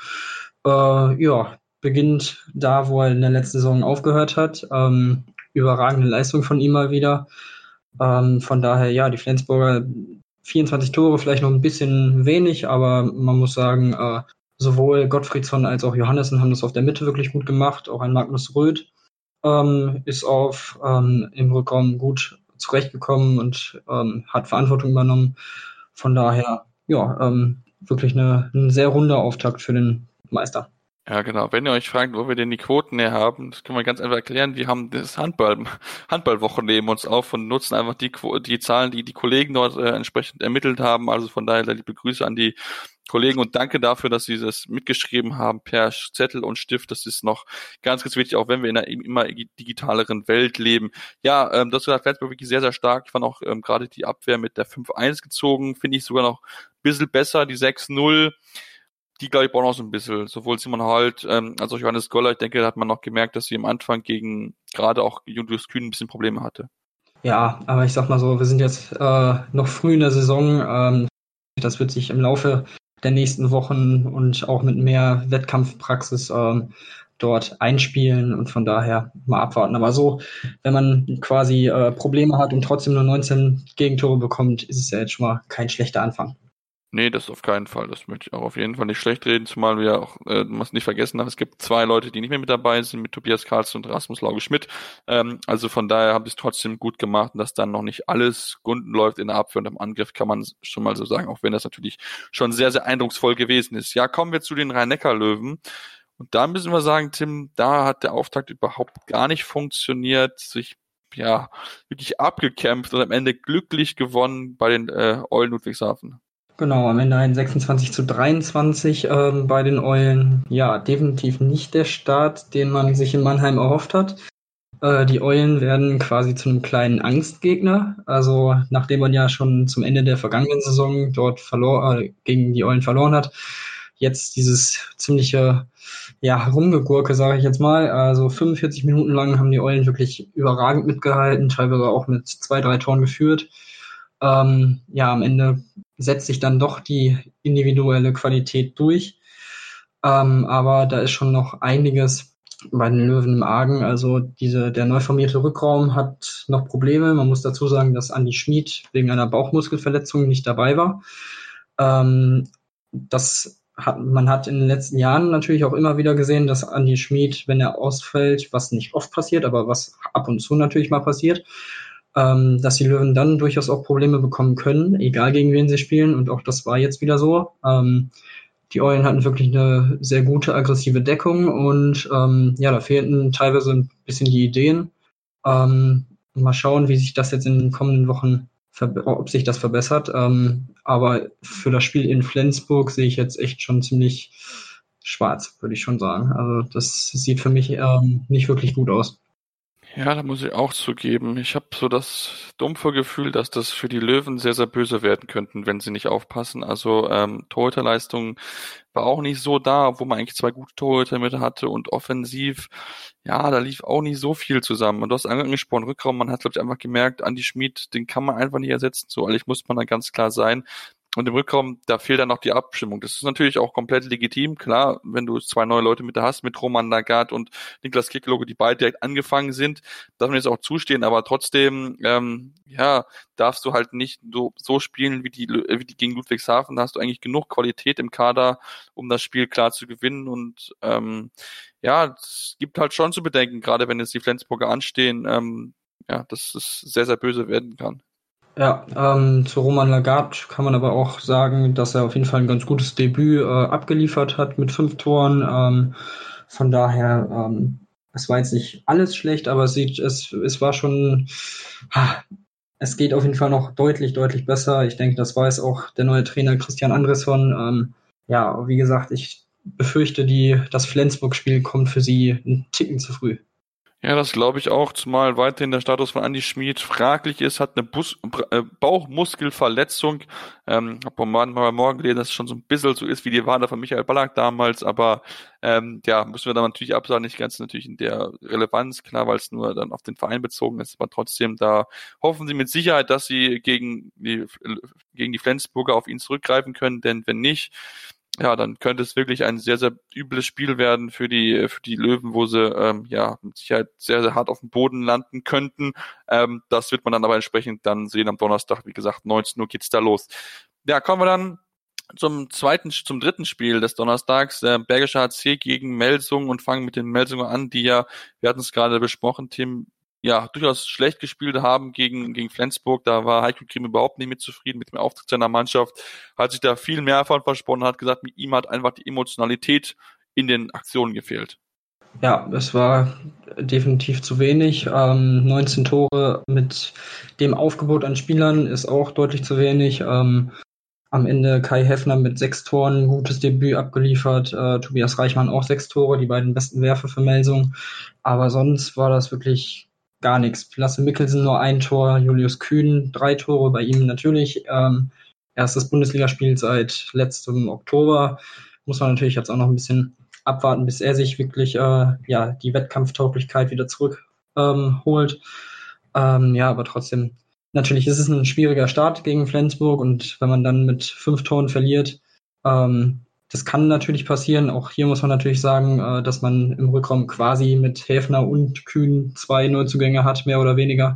Äh, ja, beginnt da, wo er in der letzten Saison aufgehört hat. Ähm, überragende Leistung von ihm mal wieder. Ähm, von daher, ja, die Flensburger vierundzwanzig Tore, vielleicht noch ein bisschen wenig, aber man muss sagen, äh, sowohl Gottfriedsson als auch Johannessen haben das auf der Mitte wirklich gut gemacht. Auch ein Magnus Röth ähm, ist auf ähm, im Rückraum gut zurechtgekommen und ähm, hat Verantwortung übernommen. Von daher, ja, ähm, wirklich eine, ein sehr runder Auftakt für den Meister. Ja, genau. Wenn ihr euch fragt, wo wir denn die Quoten her haben, das können wir ganz einfach erklären. Wir haben das Handball, Handballwochen neben uns auf und nutzen einfach die, die Zahlen, die die Kollegen dort äh, entsprechend ermittelt haben. Also von daher liebe Grüße an die Kollegen und danke dafür, dass sie das mitgeschrieben haben per Zettel und Stift. Das ist noch ganz, ganz wichtig, auch wenn wir in einer immer digitaleren Welt leben. Ja, ähm, das war Flensburg wirklich sehr, sehr stark. Ich fand auch ähm, gerade die Abwehr mit der fünf eins gezogen, finde ich sogar noch ein bisschen besser, die sechs null. Die, glaube ich, brauchen auch so ein bisschen, sowohl Simon Holt ähm, als auch Johannes Goller. Ich denke, da hat man noch gemerkt, dass sie am Anfang gegen gerade auch Julius Kühn ein bisschen Probleme hatte. Ja, aber ich sag mal so, wir sind jetzt äh, noch früh in der Saison. Ähm, das wird sich im Laufe der nächsten Wochen und auch mit mehr Wettkampfpraxis ähm, dort einspielen und von daher mal abwarten. Aber so, wenn man quasi äh, Probleme hat und trotzdem nur neunzehn Gegentore bekommt, ist es ja jetzt schon mal kein schlechter Anfang. Nee, das auf keinen Fall. Das möchte ich auch auf jeden Fall nicht schlecht reden, zumal wir auch, äh, man nicht vergessen haben, es gibt zwei Leute, die nicht mehr mit dabei sind, mit Tobias Karlsson und Rasmus Lauge-Schmidt. Ähm, also von daher haben sie es trotzdem gut gemacht, dass dann noch nicht alles Gunden läuft in der Abwehr und am Angriff, kann man schon mal so sagen, auch wenn das natürlich schon sehr, sehr eindrucksvoll gewesen ist. Ja, kommen wir zu den Rhein-Neckar-Löwen. Und da müssen wir sagen, Tim, da hat der Auftakt überhaupt gar nicht funktioniert. Ich ja, wirklich abgekämpft und am Ende glücklich gewonnen bei den äh, Eulen Ludwigshafen. Genau, am Ende ein sechsundzwanzig zu dreiundzwanzig ähm, bei den Eulen. Ja, definitiv nicht der Start, den man sich in Mannheim erhofft hat. Äh, die Eulen werden quasi zu einem kleinen Angstgegner. Also nachdem man ja schon zum Ende der vergangenen Saison dort verlor, äh, gegen die Eulen verloren hat, jetzt dieses ziemliche ja, Rumgegurke, sage ich jetzt mal. Also fünfundvierzig Minuten lang haben die Eulen wirklich überragend mitgehalten, teilweise auch mit zwei, drei Toren geführt. Ähm, ja, am Ende setzt sich dann doch die individuelle Qualität durch. Ähm, aber da ist schon noch einiges bei den Löwen im Argen. Also diese, der neu formierte Rückraum hat noch Probleme. Man muss dazu sagen, dass Andi Schmid wegen einer Bauchmuskelverletzung nicht dabei war. Ähm, das hat, man hat in den letzten Jahren natürlich auch immer wieder gesehen, dass Andi Schmid, wenn er ausfällt, was nicht oft passiert, aber was ab und zu natürlich mal passiert, ähm, dass die Löwen dann durchaus auch Probleme bekommen können, egal gegen wen sie spielen. Und auch das war jetzt wieder so. Ähm, die Eulen hatten wirklich eine sehr gute, aggressive Deckung und ähm, ja, da fehlten teilweise ein bisschen die Ideen. Ähm, mal schauen, wie sich das jetzt in den kommenden Wochen, ver- ob sich das verbessert. Ähm, aber für das Spiel in Flensburg sehe ich jetzt echt schon ziemlich schwarz, würde ich schon sagen. Also das sieht für mich ähm, nicht wirklich gut aus. Ja, da muss ich auch zugeben. Ich habe so das dumpfe Gefühl, dass das für die Löwen sehr, sehr böse werden könnten, wenn sie nicht aufpassen. Also ähm, Torhüterleistung war auch nicht so da, wo man eigentlich zwei gute Torhüter mit hatte und offensiv, ja, da lief auch nicht so viel zusammen. Und du hast angesprochen, Rückraum, man hat, glaube ich, einfach gemerkt, Andi Schmid, den kann man einfach nicht ersetzen. So ehrlich muss man da ganz klar sein. Und im Rückraum, da fehlt dann noch die Abstimmung. Das ist natürlich auch komplett legitim. Klar, wenn du zwei neue Leute mit da hast, mit Roman Lagarde und Niklas Kikelogo, die beide direkt angefangen sind, darf man jetzt auch zustehen. Aber trotzdem, ähm, ja, darfst du halt nicht so, so spielen wie die, wie die gegen Ludwigshafen. Da hast du eigentlich genug Qualität im Kader, um das Spiel klar zu gewinnen. Und ähm, ja, es gibt halt schon zu bedenken, gerade wenn jetzt die Flensburger anstehen, ähm, ja, dass es sehr, sehr böse werden kann. Ja, ähm, zu Roman Lagarde kann man aber auch sagen, dass er auf jeden Fall ein ganz gutes Debüt äh, abgeliefert hat mit fünf Toren. Ähm, von daher, ähm, es war jetzt nicht alles schlecht, aber es sieht, es, es war schon, ha, es geht auf jeden Fall noch deutlich, deutlich besser. Ich denke, das weiß auch der neue Trainer Christian Andresson. Ähm, ja, wie gesagt, ich befürchte, die, das Flensburg-Spiel kommt für sie einen Ticken zu früh. Ja, das glaube ich auch, zumal weiterhin der Status von Andi Schmid fraglich ist, hat eine Bus- äh, Bauchmuskelverletzung. Ähm, hab mal morgen gelesen, dass es schon so ein bisschen so ist wie die Wader von Michael Ballack damals, aber ähm, ja, müssen wir dann natürlich absagen, nicht ganz natürlich in der Relevanz, klar, weil es nur dann auf den Verein bezogen ist, aber trotzdem, da hoffen sie mit Sicherheit, dass sie gegen die, gegen die Flensburger auf ihn zurückgreifen können, denn wenn nicht, ja, dann könnte es wirklich ein sehr, sehr übles Spiel werden für die für die Löwen, wo sie ähm, ja mit Sicherheit sehr, sehr hart auf dem Boden landen könnten. Ähm, das wird man dann aber entsprechend dann sehen am Donnerstag. Wie gesagt, neunzehn Uhr geht's da los. Ja, kommen wir dann zum zweiten, zum dritten Spiel des Donnerstags, der Bergische H C gegen Melsungen, und fangen mit den Melsungen an, die ja, wir hatten es gerade besprochen, Tim, ja, durchaus schlecht gespielt haben gegen gegen Flensburg. Da war Heiko Grimm überhaupt nicht mit zufrieden mit dem Auftritt seiner Mannschaft. Hat sich da viel mehr von versprochen, hat gesagt, mit ihm hat einfach die Emotionalität in den Aktionen gefehlt. Ja, es war definitiv zu wenig. Ähm, neunzehn Tore mit dem Aufgebot an Spielern ist auch deutlich zu wenig. Ähm, am Ende Kai Heffner mit sechs Toren, gutes Debüt abgeliefert. Äh, Tobias Reichmann auch sechs Tore, die beiden besten Werfer für Melsung. Aber sonst war das wirklich gar nichts. Lasse Mikkelsen nur ein Tor, Julius Kühn drei Tore, bei ihm natürlich ähm, erstes Bundesligaspiel seit letztem Oktober. Muss man natürlich jetzt auch noch ein bisschen abwarten, bis er sich wirklich äh, ja die Wettkampftauglichkeit wieder zurück ähm, holt. Ähm, ja, aber trotzdem, natürlich ist es ein schwieriger Start gegen Flensburg, und wenn man dann mit fünf Toren verliert, ähm, das kann natürlich passieren. Auch hier muss man natürlich sagen, äh, dass man im Rückraum quasi mit Häfner und Kühn zwei Neuzugänge hat, mehr oder weniger.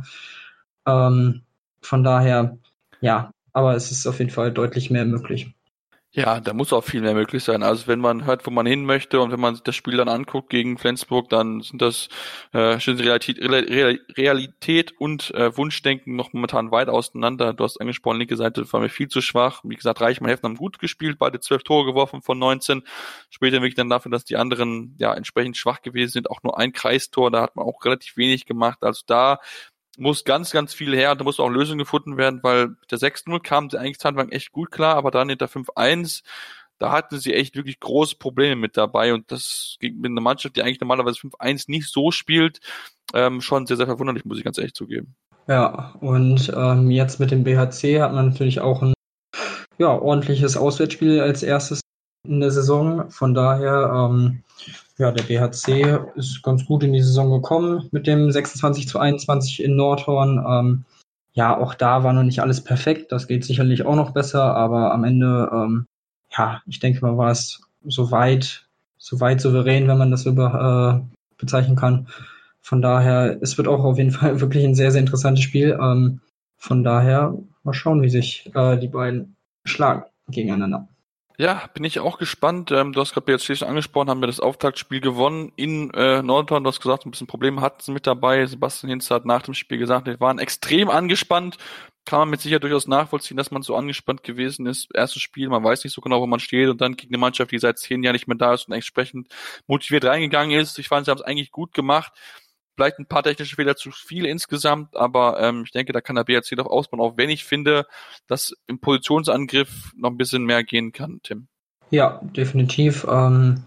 Ähm, von daher, ja, aber es ist auf jeden Fall deutlich mehr möglich. Ja, da muss auch viel mehr möglich sein. Also wenn man hört, wo man hin möchte, und wenn man sich das Spiel dann anguckt gegen Flensburg, dann sind das äh, sind Realität, Realität und äh, Wunschdenken noch momentan weit auseinander. Du hast angesprochen, linke Seite war mir viel zu schwach. Wie gesagt, Reichmann, Heffner haben gut gespielt, beide zwölf Tore geworfen von neunzehn. Später wirklich dann dafür, dass die anderen ja entsprechend schwach gewesen sind, auch nur ein Kreistor, da hat man auch relativ wenig gemacht. Also da muss ganz, ganz viel her, da muss auch Lösungen gefunden werden, weil mit der sechs null kamen sie eigentlich zeitlang echt gut klar, aber dann in der fünf eins, da hatten sie echt wirklich große Probleme mit dabei und das ging mit einer Mannschaft, die eigentlich normalerweise fünf eins nicht so spielt, ähm, schon sehr, sehr verwunderlich, muss ich ganz ehrlich zugeben. Ja, und ähm, jetzt mit dem B H C hat man natürlich auch ein ja, ordentliches Auswärtsspiel als erstes in der Saison. Von daher, ähm, ja, der B H C ist ganz gut in die Saison gekommen mit dem sechsundzwanzig zu einundzwanzig in Nordhorn. Ähm, ja, auch da war noch nicht alles perfekt. Das geht sicherlich auch noch besser, aber am Ende, ähm, ja, ich denke mal, war es soweit, soweit souverän, wenn man das so äh, bezeichnen kann. Von daher, es wird auch auf jeden Fall wirklich ein sehr, sehr interessantes Spiel. Ähm, von daher, mal schauen, wie sich äh, die beiden schlagen gegeneinander. Ja, bin ich auch gespannt. Ähm, du hast gerade jetzt schließlich angesprochen, haben wir das Auftaktspiel gewonnen in äh, Nordhorn. Du hast gesagt, ein bisschen Probleme hatten sie mit dabei. Sebastian Hinz hat nach dem Spiel gesagt, wir waren extrem angespannt. Kann man mit Sicherheit durchaus nachvollziehen, dass man so angespannt gewesen ist. Erstes Spiel, man weiß nicht so genau, wo man steht und dann gegen eine Mannschaft, die seit zehn Jahren nicht mehr da ist und entsprechend motiviert reingegangen ist. Ich fand, sie haben es eigentlich gut gemacht. Vielleicht ein paar technische Fehler zu viel insgesamt, aber ähm, ich denke, da kann der B H C doch ausbauen, auch wenn ich finde, dass im Positionsangriff noch ein bisschen mehr gehen kann, Tim. Ja, definitiv. Ähm,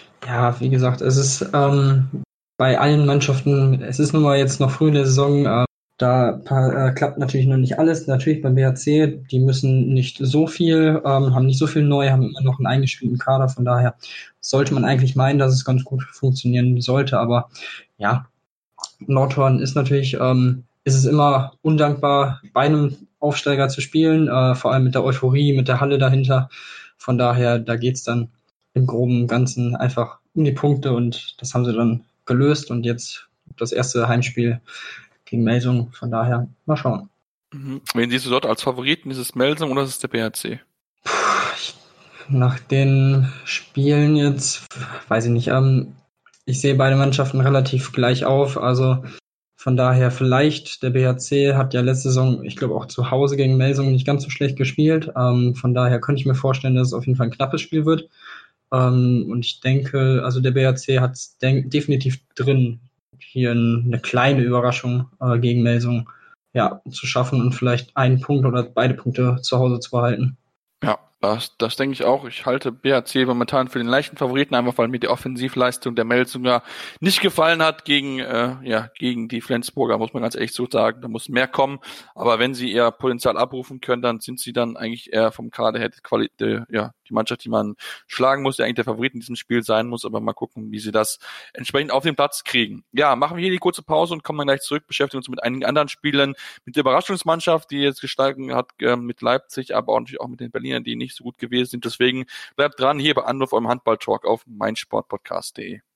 ja, wie gesagt, es ist ähm, bei allen Mannschaften, es ist nun mal jetzt noch früh in der Saison, äh, da äh, klappt natürlich noch nicht alles. Natürlich beim B H C, die müssen nicht so viel, ähm, haben nicht so viel neu, haben immer noch einen eingespielten Kader, von daher sollte man eigentlich meinen, dass es ganz gut funktionieren sollte, aber ja, Nordhorn ist natürlich, ähm, ist es immer undankbar, bei einem Aufsteiger zu spielen, äh, vor allem mit der Euphorie, mit der Halle dahinter. Von daher, da geht's dann im groben Ganzen einfach um die Punkte und das haben sie dann gelöst und jetzt das erste Heimspiel gegen Melsung. Von daher, mal schauen. Mhm. Wen siehst du dort als Favoriten? Ist es Melsung oder ist es der B H C? Puh, ich, nach den Spielen jetzt, weiß ich nicht, ähm, ich sehe beide Mannschaften relativ gleich auf, also von daher vielleicht, der B H C hat ja letzte Saison, ich glaube auch zu Hause gegen Melsung nicht ganz so schlecht gespielt, ähm, von daher könnte ich mir vorstellen, dass es auf jeden Fall ein knappes Spiel wird ähm, und ich denke, also der B H C hat es denk- definitiv drin, hier ein, eine kleine Überraschung äh, gegen Melsung ja, zu schaffen und vielleicht einen Punkt oder beide Punkte zu Hause zu behalten. Ja, das, das denke ich auch. Ich halte B H C momentan für den leichten Favoriten, einfach weil mir die Offensivleistung der Melsunger nicht gefallen hat gegen äh, ja gegen die Flensburger, muss man ganz echt so sagen. Da muss mehr kommen. Aber wenn sie ihr Potenzial abrufen können, dann sind sie dann eigentlich eher vom Kader her die Qualität, ja, die Mannschaft, die man schlagen muss, der eigentlich der Favorit in diesem Spiel sein muss. Aber mal gucken, wie sie das entsprechend auf den Platz kriegen. Ja, machen wir hier die kurze Pause und kommen dann gleich zurück, beschäftigen uns mit einigen anderen Spielen, mit der Überraschungsmannschaft, die jetzt gestalten hat äh, mit Leipzig, aber auch natürlich auch mit den Berlinern, die nicht so gut gewesen sind. Deswegen bleibt dran hier bei Anruf eurem Handball-Talk auf meinsportpodcast punkt de.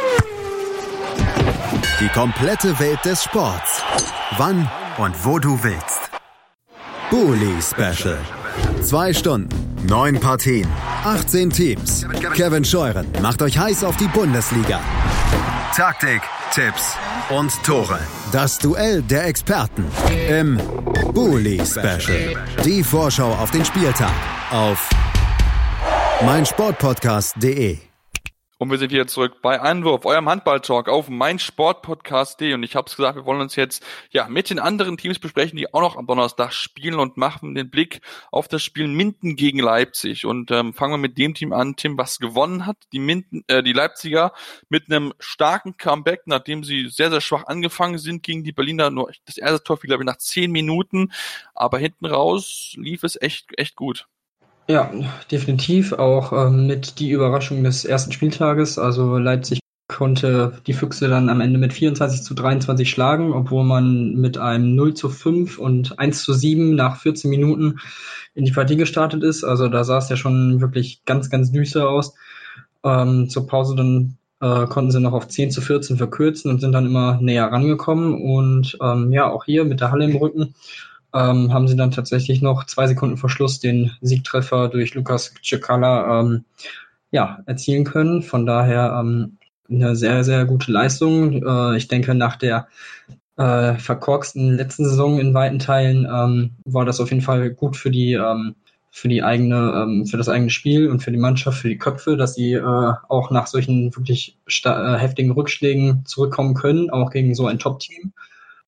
Die komplette Welt des Sports. Wann und wo du willst. Bully Special. Zwei Stunden, neun Partien, achtzehn Teams. Kevin Scheuren macht euch heiß auf die Bundesliga. Taktik, Tipps und Tore. Das Duell der Experten im Bully Special. Die Vorschau auf den Spieltag auf meinsportpodcast punkt de. Und wir sind wieder zurück bei Einwurf, eurem Handball-Talk auf meinsportpodcast punkt de. Und ich habe es gesagt, wir wollen uns jetzt ja mit den anderen Teams besprechen, die auch noch am Donnerstag spielen und machen den Blick auf das Spiel Minden gegen Leipzig. Und ähm, fangen wir mit dem Team an, Tim, was gewonnen hat. Die Minden, äh, die Leipziger mit einem starken Comeback, nachdem sie sehr, sehr schwach angefangen sind gegen die Berliner. Nur das erste Tor fiel, glaube ich, nach zehn Minuten. Aber hinten raus lief es echt, echt gut. Ja, definitiv auch ähm, mit die Überraschung des ersten Spieltages. Also Leipzig konnte die Füchse dann am Ende mit vierundzwanzig zu dreiundzwanzig schlagen, obwohl man mit einem null zu fünf und eins zu sieben nach vierzehn Minuten in die Partie gestartet ist. Also da sah es ja schon wirklich ganz, ganz düster aus. Ähm, zur Pause dann äh, konnten sie noch auf zehn zu vierzehn verkürzen und sind dann immer näher rangekommen. Und ähm, ja, auch hier mit der Halle im Rücken Ähm, haben sie dann tatsächlich noch zwei Sekunden vor Schluss den Siegtreffer durch Lukas Cekala ähm, ja, erzielen können. Von daher ähm, eine sehr, sehr gute Leistung. Äh, ich denke, nach der äh, verkorksten letzten Saison in weiten Teilen ähm, war das auf jeden Fall gut für die ähm, für die eigene ähm, für das eigene Spiel und für die Mannschaft, für die Köpfe, dass sie äh, auch nach solchen wirklich sta- äh, heftigen Rückschlägen zurückkommen können, auch gegen so ein Top-Team.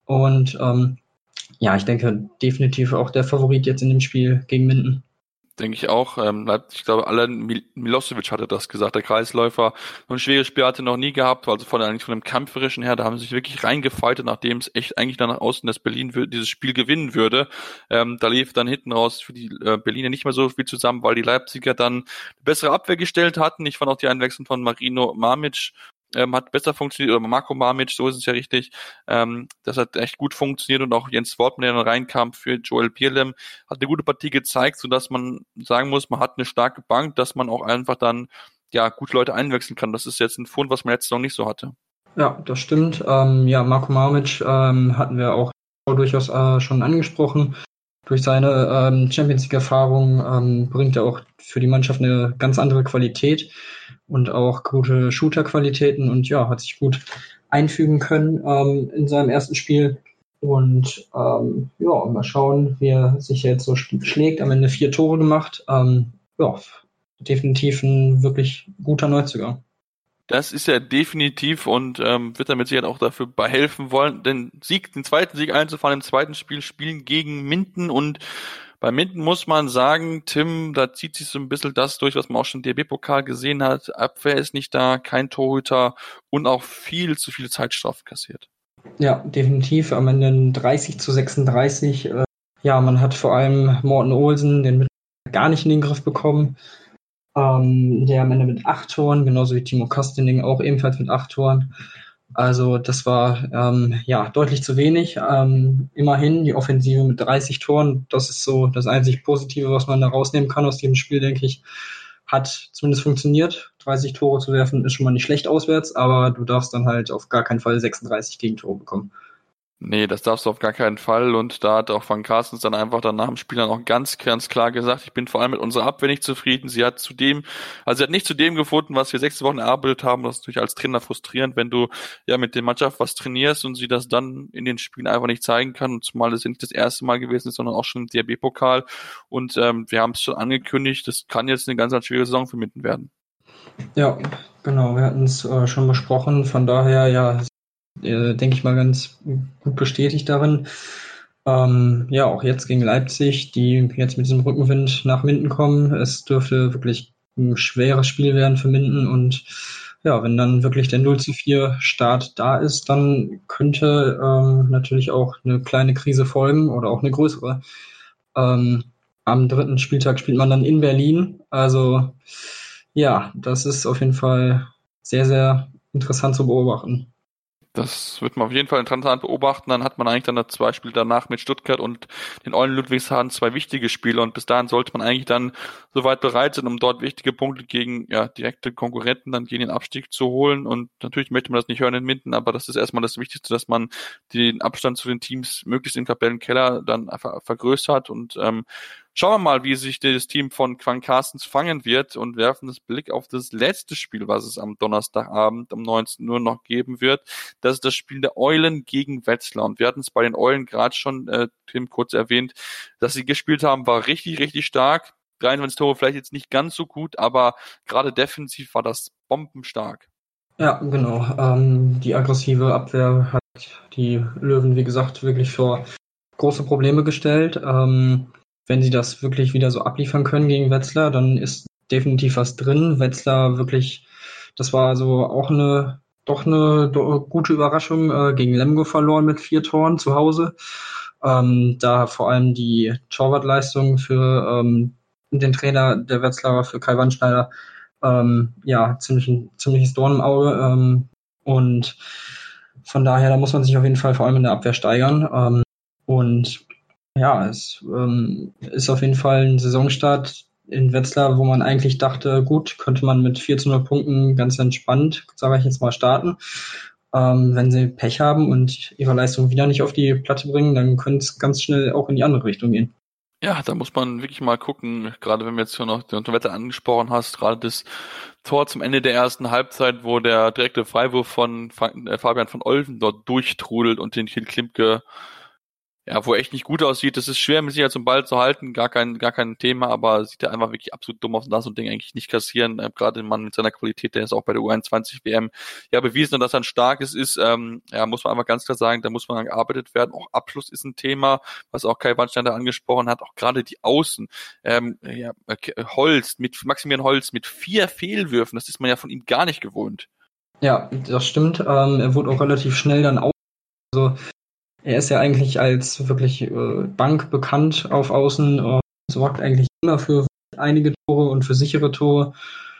Und ähm, ja, ich denke definitiv auch der Favorit jetzt in dem Spiel gegen Minden. Denke ich auch. Ähm, ich glaube, Alen Milosevic hatte das gesagt, der Kreisläufer. So ein schweres Spiel hatte er noch nie gehabt, also von, eigentlich von dem Kampferischen her, da haben sie sich wirklich reingefeitet, nachdem es echt eigentlich dann nach außen, dass Berlin dieses Spiel gewinnen würde. Ähm, da lief dann hinten raus für die äh, Berliner nicht mehr so viel zusammen, weil die Leipziger dann eine bessere Abwehr gestellt hatten. Ich fand auch die Einwechslung von Marino Mamic Ähm, hat besser funktioniert, oder Marko Mamic, so ist es ja richtig. Ähm, das hat echt gut funktioniert und auch Jens Wortmann, der dann reinkam für Joel Bierlem, hat eine gute Partie gezeigt, sodass man sagen muss, man hat eine starke Bank, dass man auch einfach dann ja gute Leute einwechseln kann. Das ist jetzt ein Fund, was man letztes noch nicht so hatte. Ja, das stimmt. Ähm, ja, Marko Mamic ähm, hatten wir auch durchaus äh, schon angesprochen. Durch seine ähm, Champions League-Erfahrung ähm, bringt er auch für die Mannschaft eine ganz andere Qualität und auch gute Shooter-Qualitäten und ja, hat sich gut einfügen können ähm, in seinem ersten Spiel. Und ähm, ja, mal schauen, wie er sich jetzt so schlägt. Am Ende vier Tore gemacht. Ähm, ja, definitiv ein wirklich guter Neuzugang. Das ist er definitiv und ähm, wird damit sicher auch dafür behelfen wollen, den Sieg, den zweiten Sieg einzufahren im zweiten Spiel, spielen gegen Minden. Und bei Minden muss man sagen, Tim, da zieht sich so ein bisschen das durch, was man auch schon im D B Pokal gesehen hat. Abwehr ist nicht da, kein Torhüter und auch viel zu viele Zeitstrafen kassiert. Ja, definitiv. Am Ende dreißig zu sechsunddreißig. Äh, ja, man hat vor allem Morten Olsen, den gar nicht in den Griff bekommen. Ähm, der am Ende mit acht Toren, genauso wie Timo Kastening auch ebenfalls mit acht Toren. Also das war ähm, ja deutlich zu wenig. Ähm, immerhin die Offensive mit dreißig Toren, das ist so das einzig Positive, was man da rausnehmen kann aus diesem Spiel, denke ich, hat zumindest funktioniert. dreißig Tore zu werfen ist schon mal nicht schlecht auswärts, aber du darfst dann halt auf gar keinen Fall sechsunddreißig Gegentore bekommen. Nee, das darfst du auf gar keinen Fall und da hat auch Van Carstens dann einfach dann nach dem Spiel dann auch ganz, ganz klar gesagt, ich bin vor allem mit unserer Abwehr nicht zufrieden. Sie hat zu dem, also sie hat nicht zu dem gefunden, was wir sechs Wochen erarbeitet haben. Das ist natürlich als Trainer frustrierend, wenn du ja mit der Mannschaft was trainierst und sie das dann in den Spielen einfach nicht zeigen kann. Und zumal es ja nicht das erste Mal gewesen ist, sondern auch schon im D H B-Pokal. Und ähm, wir haben es schon angekündigt, das kann jetzt eine ganz, ganz schwere Saison für Minden werden. Ja, genau, wir hatten es äh, schon besprochen. Von daher, ja, Äh, denke ich mal, ganz gut bestätigt darin. Ähm, ja, auch jetzt gegen Leipzig, die jetzt mit diesem Rückenwind nach Minden kommen. Es dürfte wirklich ein schweres Spiel werden für Minden und ja, wenn dann wirklich der null zu vier Start da ist, dann könnte ähm, natürlich auch eine kleine Krise folgen oder auch eine größere. Ähm, am dritten Spieltag spielt man dann in Berlin. Also ja, das ist auf jeden Fall sehr, sehr interessant zu beobachten. Das wird man auf jeden Fall interessant beobachten. Dann hat man eigentlich dann das zwei Spiele danach mit Stuttgart und den Eulen Ludwigshafen zwei wichtige Spiele und bis dahin sollte man eigentlich dann soweit bereit sein, um dort wichtige Punkte gegen ja direkte Konkurrenten dann gegen den Abstieg zu holen. Und natürlich möchte man das nicht hören in Minden, aber das ist erstmal das Wichtigste, dass man den Abstand zu den Teams möglichst im Tabellenkeller dann ver- vergrößert und ähm, schauen wir mal, wie sich das Team von Van Carstens fangen wird und werfen das Blick auf das letzte Spiel, was es am Donnerstagabend um neunzehn Uhr noch geben wird. Das ist das Spiel der Eulen gegen Wetzlar. Und wir hatten es bei den Eulen gerade schon, äh, Tim, kurz erwähnt, dass sie gespielt haben, war richtig, richtig stark. dreiundzwanzig Tore vielleicht jetzt nicht ganz so gut, aber gerade defensiv war das bombenstark. Ja, genau. Ähm, die aggressive Abwehr hat die Löwen, wie gesagt, wirklich vor große Probleme gestellt. Ähm, wenn sie das wirklich wieder so abliefern können gegen Wetzlar, dann ist definitiv was drin. Wetzlar wirklich, das war also auch eine, doch eine do, gute Überraschung, äh, gegen Lemgo verloren mit vier Toren zu Hause. Ähm, da vor allem die Torwartleistung für ähm, den Trainer der Wetzlarer, für Kai Wandschneider, ähm, ja, ziemlich, ziemliches Dorn im Auge. Ähm, und von daher, da muss man sich auf jeden Fall vor allem in der Abwehr steigern. Ähm, und ja, es ähm, ist auf jeden Fall ein Saisonstart in Wetzlar, wo man eigentlich dachte, gut, könnte man mit vier zu null Punkten ganz entspannt, sage ich jetzt mal, starten. Ähm, wenn sie Pech haben und ihre Leistung wieder nicht auf die Platte bringen, dann könnte es ganz schnell auch in die andere Richtung gehen. Ja, da muss man wirklich mal gucken, gerade wenn wir jetzt schon noch den Wetter angesprochen hast, gerade das Tor zum Ende der ersten Halbzeit, wo der direkte Freiwurf von Fabian von Olven dort durchtrudelt und den Kiel Klimke ja, wo er echt nicht gut aussieht. Das ist schwer, mit sich ja zum Ball zu halten, gar kein, gar kein Thema, aber sieht er einfach wirklich absolut dumm aus und das und Ding eigentlich nicht kassieren. Äh, gerade ein Mann mit seiner Qualität, der ist auch bei der U einundzwanzig W M ja bewiesen, dass er ein starkes ist. Ähm, ja, muss man einfach ganz klar sagen, da muss man gearbeitet werden. Auch Abschluss ist ein Thema, was auch Kai Wandschneider angesprochen hat. Auch gerade die Außen. Ähm, ja, Holz, mit Maximilian Holz mit vier Fehlwürfen, das ist man ja von ihm gar nicht gewohnt. Ja, das stimmt. Ähm, er wurde auch relativ schnell dann aus. Also er ist ja eigentlich als wirklich äh, Bank bekannt auf Außen, äh, sorgt eigentlich immer für einige Tore und für sichere Tore.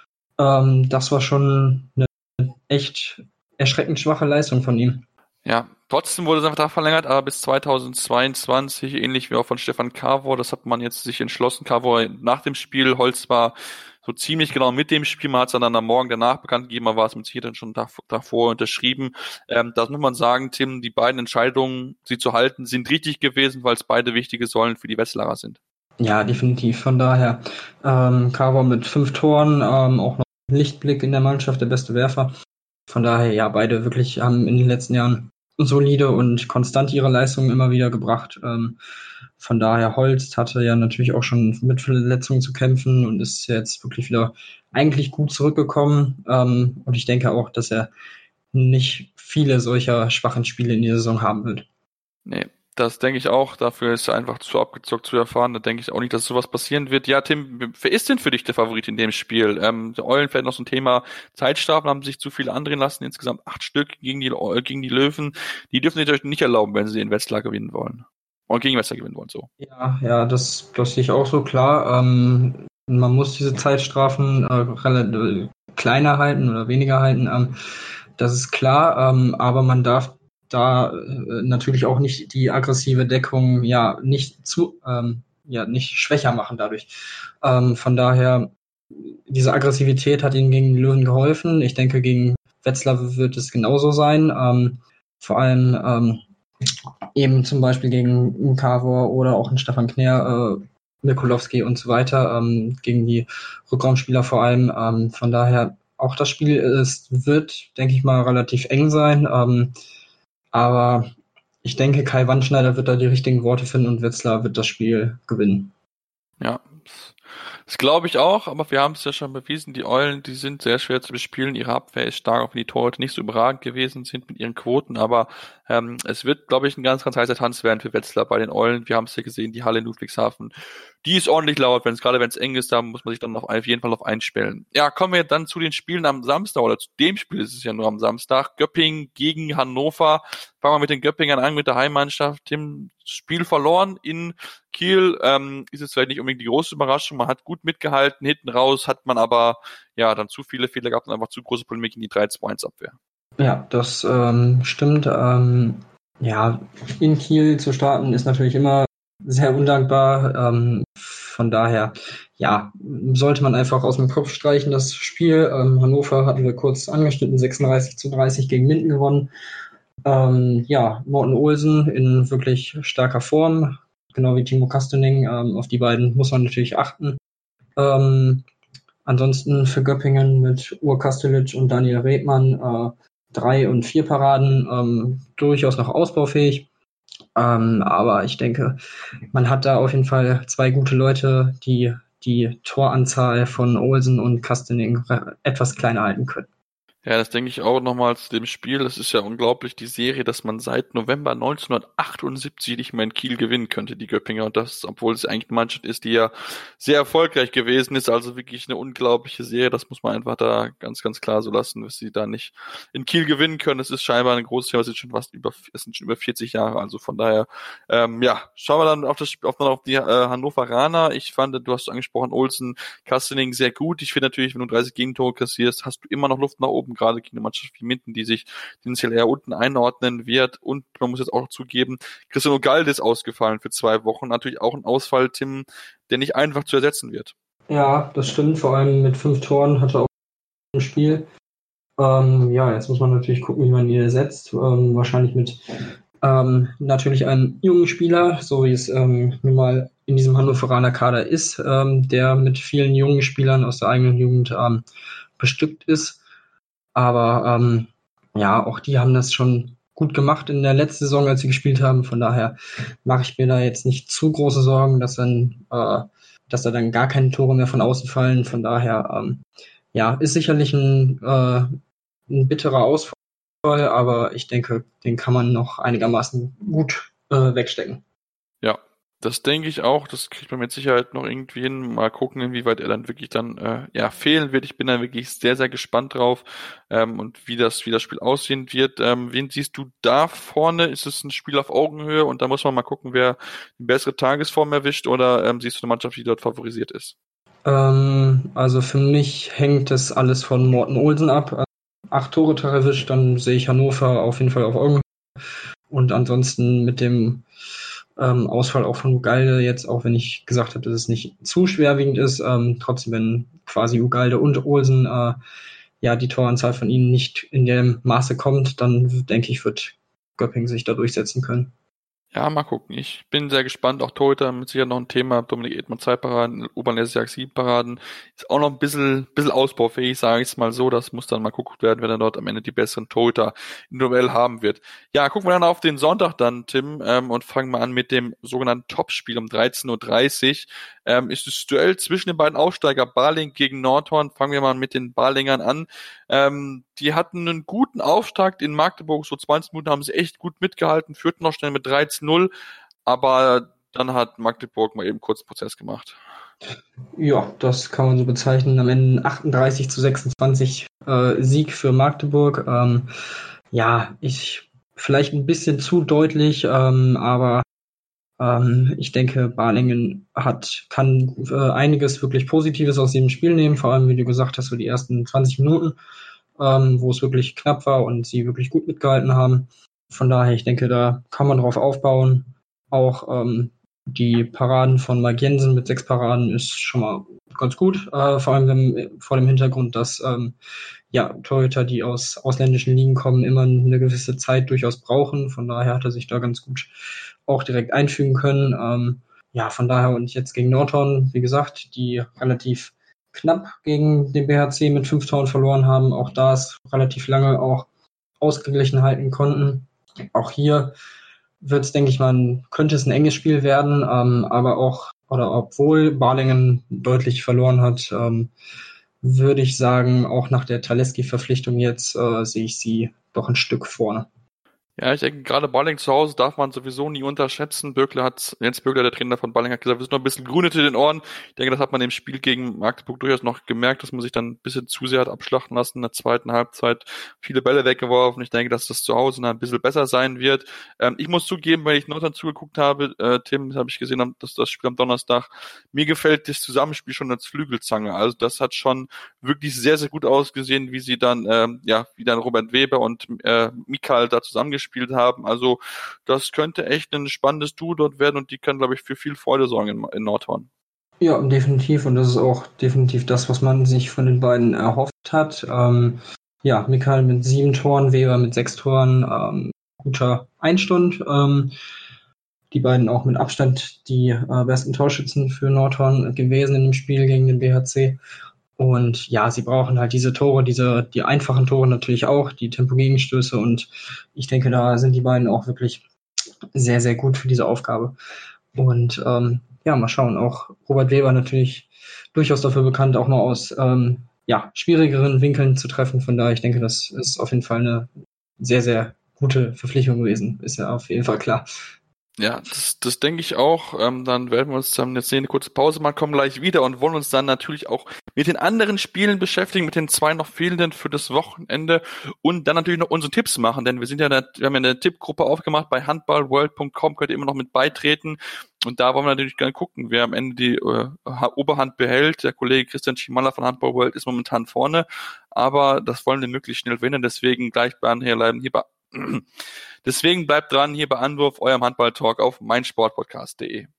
Ähm, das war schon eine echt erschreckend schwache Leistung von ihm. Ja, trotzdem wurde sein Vertrag verlängert, aber bis zweitausendzweiundzwanzig, ähnlich wie auch von Stefan Cavor. Das hat man jetzt sich entschlossen. Cavor nach dem Spiel, Holz war so ziemlich genau mit dem Spiel. Man hat es dann am Morgen danach bekannt gegeben, man war es mit Sicherheit dann schon davor unterschrieben. Ähm, das muss man sagen, Tim, die beiden Entscheidungen, sie zu halten, sind richtig gewesen, weil es beide wichtige Säulen für die Wetzlarer sind. Ja, definitiv. Von daher, ähm, Cavor mit fünf Toren, ähm, auch noch ein Lichtblick in der Mannschaft, der beste Werfer. Von daher, ja, beide wirklich haben in den letzten Jahren solide und konstant ihre Leistungen immer wieder gebracht. Ähm, von daher, Holst hatte ja natürlich auch schon mit Verletzungen zu kämpfen und ist jetzt wirklich wieder eigentlich gut zurückgekommen. Ähm, und ich denke auch, dass er nicht viele solcher schwachen Spiele in der Saison haben wird. Nee, das denke ich auch. Dafür ist er einfach zu abgezockt, zu erfahren. Da denke ich auch nicht, dass sowas passieren wird. Ja, Tim, wer ist denn für dich der Favorit in dem Spiel? Ähm, die Eulen vielleicht noch so ein Thema Zeitstrafen, haben sich zu viele andrehen lassen. Insgesamt acht Stück gegen die, gegen die Löwen. Die dürfen sich natürlich nicht erlauben, wenn sie in Wetzlar gewinnen wollen. Und gegen Wetzlar gewinnen wollen, so. Ja, ja, das, das sehe ich auch so, klar. Ähm, man muss diese Zeitstrafen äh, relativ kleiner halten oder weniger halten. Ähm, das ist klar, ähm, aber man darf da äh, natürlich auch nicht die aggressive Deckung ja nicht zu ähm, ja nicht schwächer machen dadurch. Ähm, von daher, diese Aggressivität hat ihnen gegen die Löwen geholfen. Ich denke, gegen Wetzlar wird es genauso sein. Ähm, vor allem ähm, eben zum Beispiel gegen Cavor oder auch einen Stefan Knär, äh, Mikulowski und so weiter, ähm, gegen die Rückraumspieler vor allem. Ähm, von daher, auch das Spiel ist, wird, denke ich mal, relativ eng sein. Ähm, aber ich denke, Kai Wandschneider wird da die richtigen Worte finden und Wetzlar wird das Spiel gewinnen. Ja, das glaube ich auch, aber wir haben es ja schon bewiesen, die Eulen, die sind sehr schwer zu bespielen, ihre Abwehr ist stark, auch wenn die Torhüter nicht so überragend gewesen sind mit ihren Quoten, aber ähm, es wird, glaube ich, ein ganz, ganz heißer Tanz werden für Wetzlar bei den Eulen. Wir haben es ja gesehen, die Halle in Ludwigshafen, die ist ordentlich laut, wenn es gerade wenn es eng ist, da muss man sich dann auf jeden Fall auf einstellen. Ja, kommen wir dann zu den Spielen am Samstag, oder zu dem Spiel ist es ja nur am Samstag, Göppingen gegen Hannover. Fangen wir mit den Göppingern an, mit der Heimmannschaft. Tim, Spiel verloren in Kiel, ähm, ist jetzt vielleicht nicht unbedingt die große Überraschung, man hat gut mitgehalten, hinten raus hat man aber ja dann zu viele Fehler gehabt und einfach zu große Polemik in die drei zwei eins Abwehr. Ja, das ähm, stimmt. Ähm, ja, in Kiel zu starten ist natürlich immer sehr undankbar. Ähm, von daher, ja, sollte man einfach aus dem Kopf streichen, das Spiel. Ähm, Hannover hatten wir kurz angeschnitten, sechsunddreißig zu dreißig gegen Minden gewonnen. Ähm, ja, Morten Olsen in wirklich starker Form, genau wie Timo Kastening. Ähm, auf die beiden muss man natürlich achten. Ähm, ansonsten für Göppingen mit Ur Kastelic und Daniel Redmann äh, drei und vier Paraden, ähm, durchaus noch ausbaufähig. Ähm, aber ich denke, man hat da auf jeden Fall zwei gute Leute, die die Toranzahl von Olsen und Kastening etwas kleiner halten können. Ja, das denke ich auch nochmal zu dem Spiel. Es ist ja unglaublich, die Serie, dass man seit November neunzehnhundertachtundsiebzig nicht mehr in Kiel gewinnen könnte, die Göppinger. Und das, obwohl es eigentlich eine Mannschaft ist, die ja sehr erfolgreich gewesen ist. Also wirklich eine unglaubliche Serie. Das muss man einfach da ganz, ganz klar so lassen, dass sie da nicht in Kiel gewinnen können. Das ist scheinbar ein großes Thema. Es sind schon fast über, es sind schon über vierzig Jahre. Also von daher, ähm, ja, schauen wir dann auf das Spiel, auf, auf die äh, Hannoveraner. Ich fand, du hast angesprochen, Olsen, Kastening sehr gut. Ich finde natürlich, wenn du dreißig Gegentore kassierst, hast du immer noch Luft nach oben, gerade gegen eine Mannschaft wie Minden, die sich tendenziell eher unten einordnen wird. Und man muss jetzt auch zugeben, Cristiano Galde ist ausgefallen für zwei Wochen. Natürlich auch ein Ausfall, Tim, der nicht einfach zu ersetzen wird. Ja, das stimmt. Vor allem mit fünf Toren hat er auch im Spiel. Ähm, ja, jetzt muss man natürlich gucken, wie man ihn ersetzt. Ähm, wahrscheinlich mit ähm, natürlich einem jungen Spieler, so wie es ähm, nun mal in diesem Hannoveraner Kader ist, ähm, der mit vielen jungen Spielern aus der eigenen Jugend ähm, bestückt ist. Aber ähm, ja, auch die haben das schon gut gemacht in der letzten Saison, als sie gespielt haben. Von daher mache ich mir da jetzt nicht zu große Sorgen, dass dann, äh, dass da dann gar keine Tore mehr von außen fallen. Von daher, ähm, ja, ist sicherlich ein, äh, ein bitterer Ausfall, aber ich denke, den kann man noch einigermaßen gut äh, wegstecken. Ja, das denke ich auch. Das kriegt man mit Sicherheit noch irgendwie hin. Mal gucken, inwieweit er dann wirklich dann äh, ja fehlen wird. Ich bin da wirklich sehr, sehr gespannt drauf ähm, und wie das wie das Spiel aussehen wird. Ähm, wen siehst du da vorne? Ist es ein Spiel auf Augenhöhe und da muss man mal gucken, wer die bessere Tagesform erwischt, oder ähm, siehst du eine Mannschaft, die dort favorisiert ist? Ähm, also für mich hängt das alles von Morten Olsen ab. Also acht Tore erwischt, dann sehe ich Hannover auf jeden Fall auf Augenhöhe. Und ansonsten mit dem ähm, Ausfall auch von Ugalde jetzt, auch wenn ich gesagt habe, dass es nicht zu schwerwiegend ist, ähm, trotzdem, wenn quasi Ugalde und Olsen äh, ja die Toranzahl von ihnen nicht in dem Maße kommt, dann denke ich, wird Göppingen sich da durchsetzen können. Ja, mal gucken. Ich bin sehr gespannt. Auch Torhüter mit Sicherheit noch ein Thema. Dominik Edmann zwei Paraden, Urban Lesjak sieben Paraden. Ist auch noch ein bisschen, bisschen ausbaufähig, sage ich es mal so. Das muss dann mal geguckt werden, wer dann dort am Ende die besseren Torhüter individuell haben wird. Ja, gucken wir dann auf den Sonntag dann, Tim, ähm, und fangen mal an mit dem sogenannten Topspiel um dreizehn Uhr dreißig. Ähm, ist das Duell zwischen den beiden Aufsteiger Baling gegen Nordhorn. Fangen wir mal mit den Balingern an. Ähm, die hatten einen guten Auftakt in Magdeburg. So zwanzig Minuten haben sie echt gut mitgehalten, führten noch schnell mit dreizehn null. Aber dann hat Magdeburg mal eben kurz einen Prozess gemacht. Ja, das kann man so bezeichnen. Am Ende achtunddreißig zu sechsundzwanzig äh, Sieg für Magdeburg. Ähm, ja, ich vielleicht ein bisschen zu deutlich, ähm, aber ähm, ich denke, Balingen hat kann äh, einiges wirklich Positives aus dem Spiel nehmen. Vor allem, wie du gesagt hast, so die ersten zwanzig Minuten, ähm, wo es wirklich knapp war und sie wirklich gut mitgehalten haben. Von daher, ich denke, da kann man drauf aufbauen. Auch ähm, die Paraden von Mike Jensen mit sechs Paraden ist schon mal ganz gut, äh, vor allem wenn, vor dem Hintergrund, dass ähm, ja, Torhüter, die aus ausländischen Ligen kommen, immer eine gewisse Zeit durchaus brauchen. Von daher hat er sich da ganz gut auch direkt einfügen können. Ähm, ja, von daher, und jetzt gegen Nordhorn, wie gesagt, die relativ knapp gegen den B H C mit fünf Toren verloren haben. Auch da es relativ lange auch ausgeglichen halten konnten. Auch hier wird es, denke ich mal, könnte es ein enges Spiel werden, ähm, aber auch, oder obwohl Balingen deutlich verloren hat, ähm, würde ich sagen, auch nach der Taleski-Verpflichtung jetzt äh, sehe ich sie doch ein Stück vorne. Ja, ich denke, gerade Balling zu Hause darf man sowieso nie unterschätzen. Böckler hat, Jens Böckler, der Trainer von Balling, hat gesagt, wir sind noch ein bisschen grün hinter den Ohren. Ich denke, das hat man im Spiel gegen Magdeburg durchaus noch gemerkt, dass man sich dann ein bisschen zu sehr hat abschlachten lassen in der zweiten Halbzeit. Viele Bälle weggeworfen. Ich denke, dass das zu Hause noch ein bisschen besser sein wird. Ähm, ich muss zugeben, weil ich Nordhorn zugeguckt habe, äh, Tim, das habe ich gesehen, dass das Spiel am Donnerstag, mir gefällt das Zusammenspiel schon als Flügelzange. Also das hat schon wirklich sehr, sehr gut ausgesehen, wie sie dann, ähm, ja, wie dann Robert Weber und äh, Mikael da zusammengespielt haben. Also das könnte echt ein spannendes Duo dort werden und die können, glaube ich, für viel Freude sorgen in, in Nordhorn. Ja, definitiv, und das ist auch definitiv das, was man sich von den beiden erhofft hat. Ähm, ja, Mikael mit sieben Toren, Weber mit sechs Toren, ähm, guter Einstand. Ähm, die beiden auch mit Abstand die äh, besten Torschützen für Nordhorn gewesen in dem Spiel gegen den B H C. Und ja, sie brauchen halt diese Tore, diese die einfachen Tore natürlich auch, die Tempogegenstöße, und ich denke, da sind die beiden auch wirklich sehr, sehr gut für diese Aufgabe. Und ähm, ja, mal schauen, auch Robert Weber natürlich durchaus dafür bekannt, auch mal aus ähm, ja, schwierigeren Winkeln zu treffen. Von daher, ich denke, das ist auf jeden Fall eine sehr, sehr gute Verpflichtung gewesen, ist ja auf jeden Fall klar. Ja, das, das denke ich auch. Ähm, dann werden wir uns dann jetzt eine kurze Pause machen, kommen gleich wieder und wollen uns dann natürlich auch mit den anderen Spielen beschäftigen, mit den zwei noch fehlenden für das Wochenende und dann natürlich noch unsere Tipps machen, denn wir sind ja, eine, wir haben ja eine Tippgruppe aufgemacht bei handballworld punkt com, könnt ihr immer noch mit beitreten und da wollen wir natürlich gerne gucken, wer am Ende die äh, Oberhand behält. Der Kollege Christian Schimalla von Handball World ist momentan vorne, aber das wollen wir möglichst schnell gewinnen, deswegen gleich bei hier bleiben hier bei Deswegen bleibt dran hier bei Anwurf, eurem Handball-Talk auf meinsportpodcast punkt de.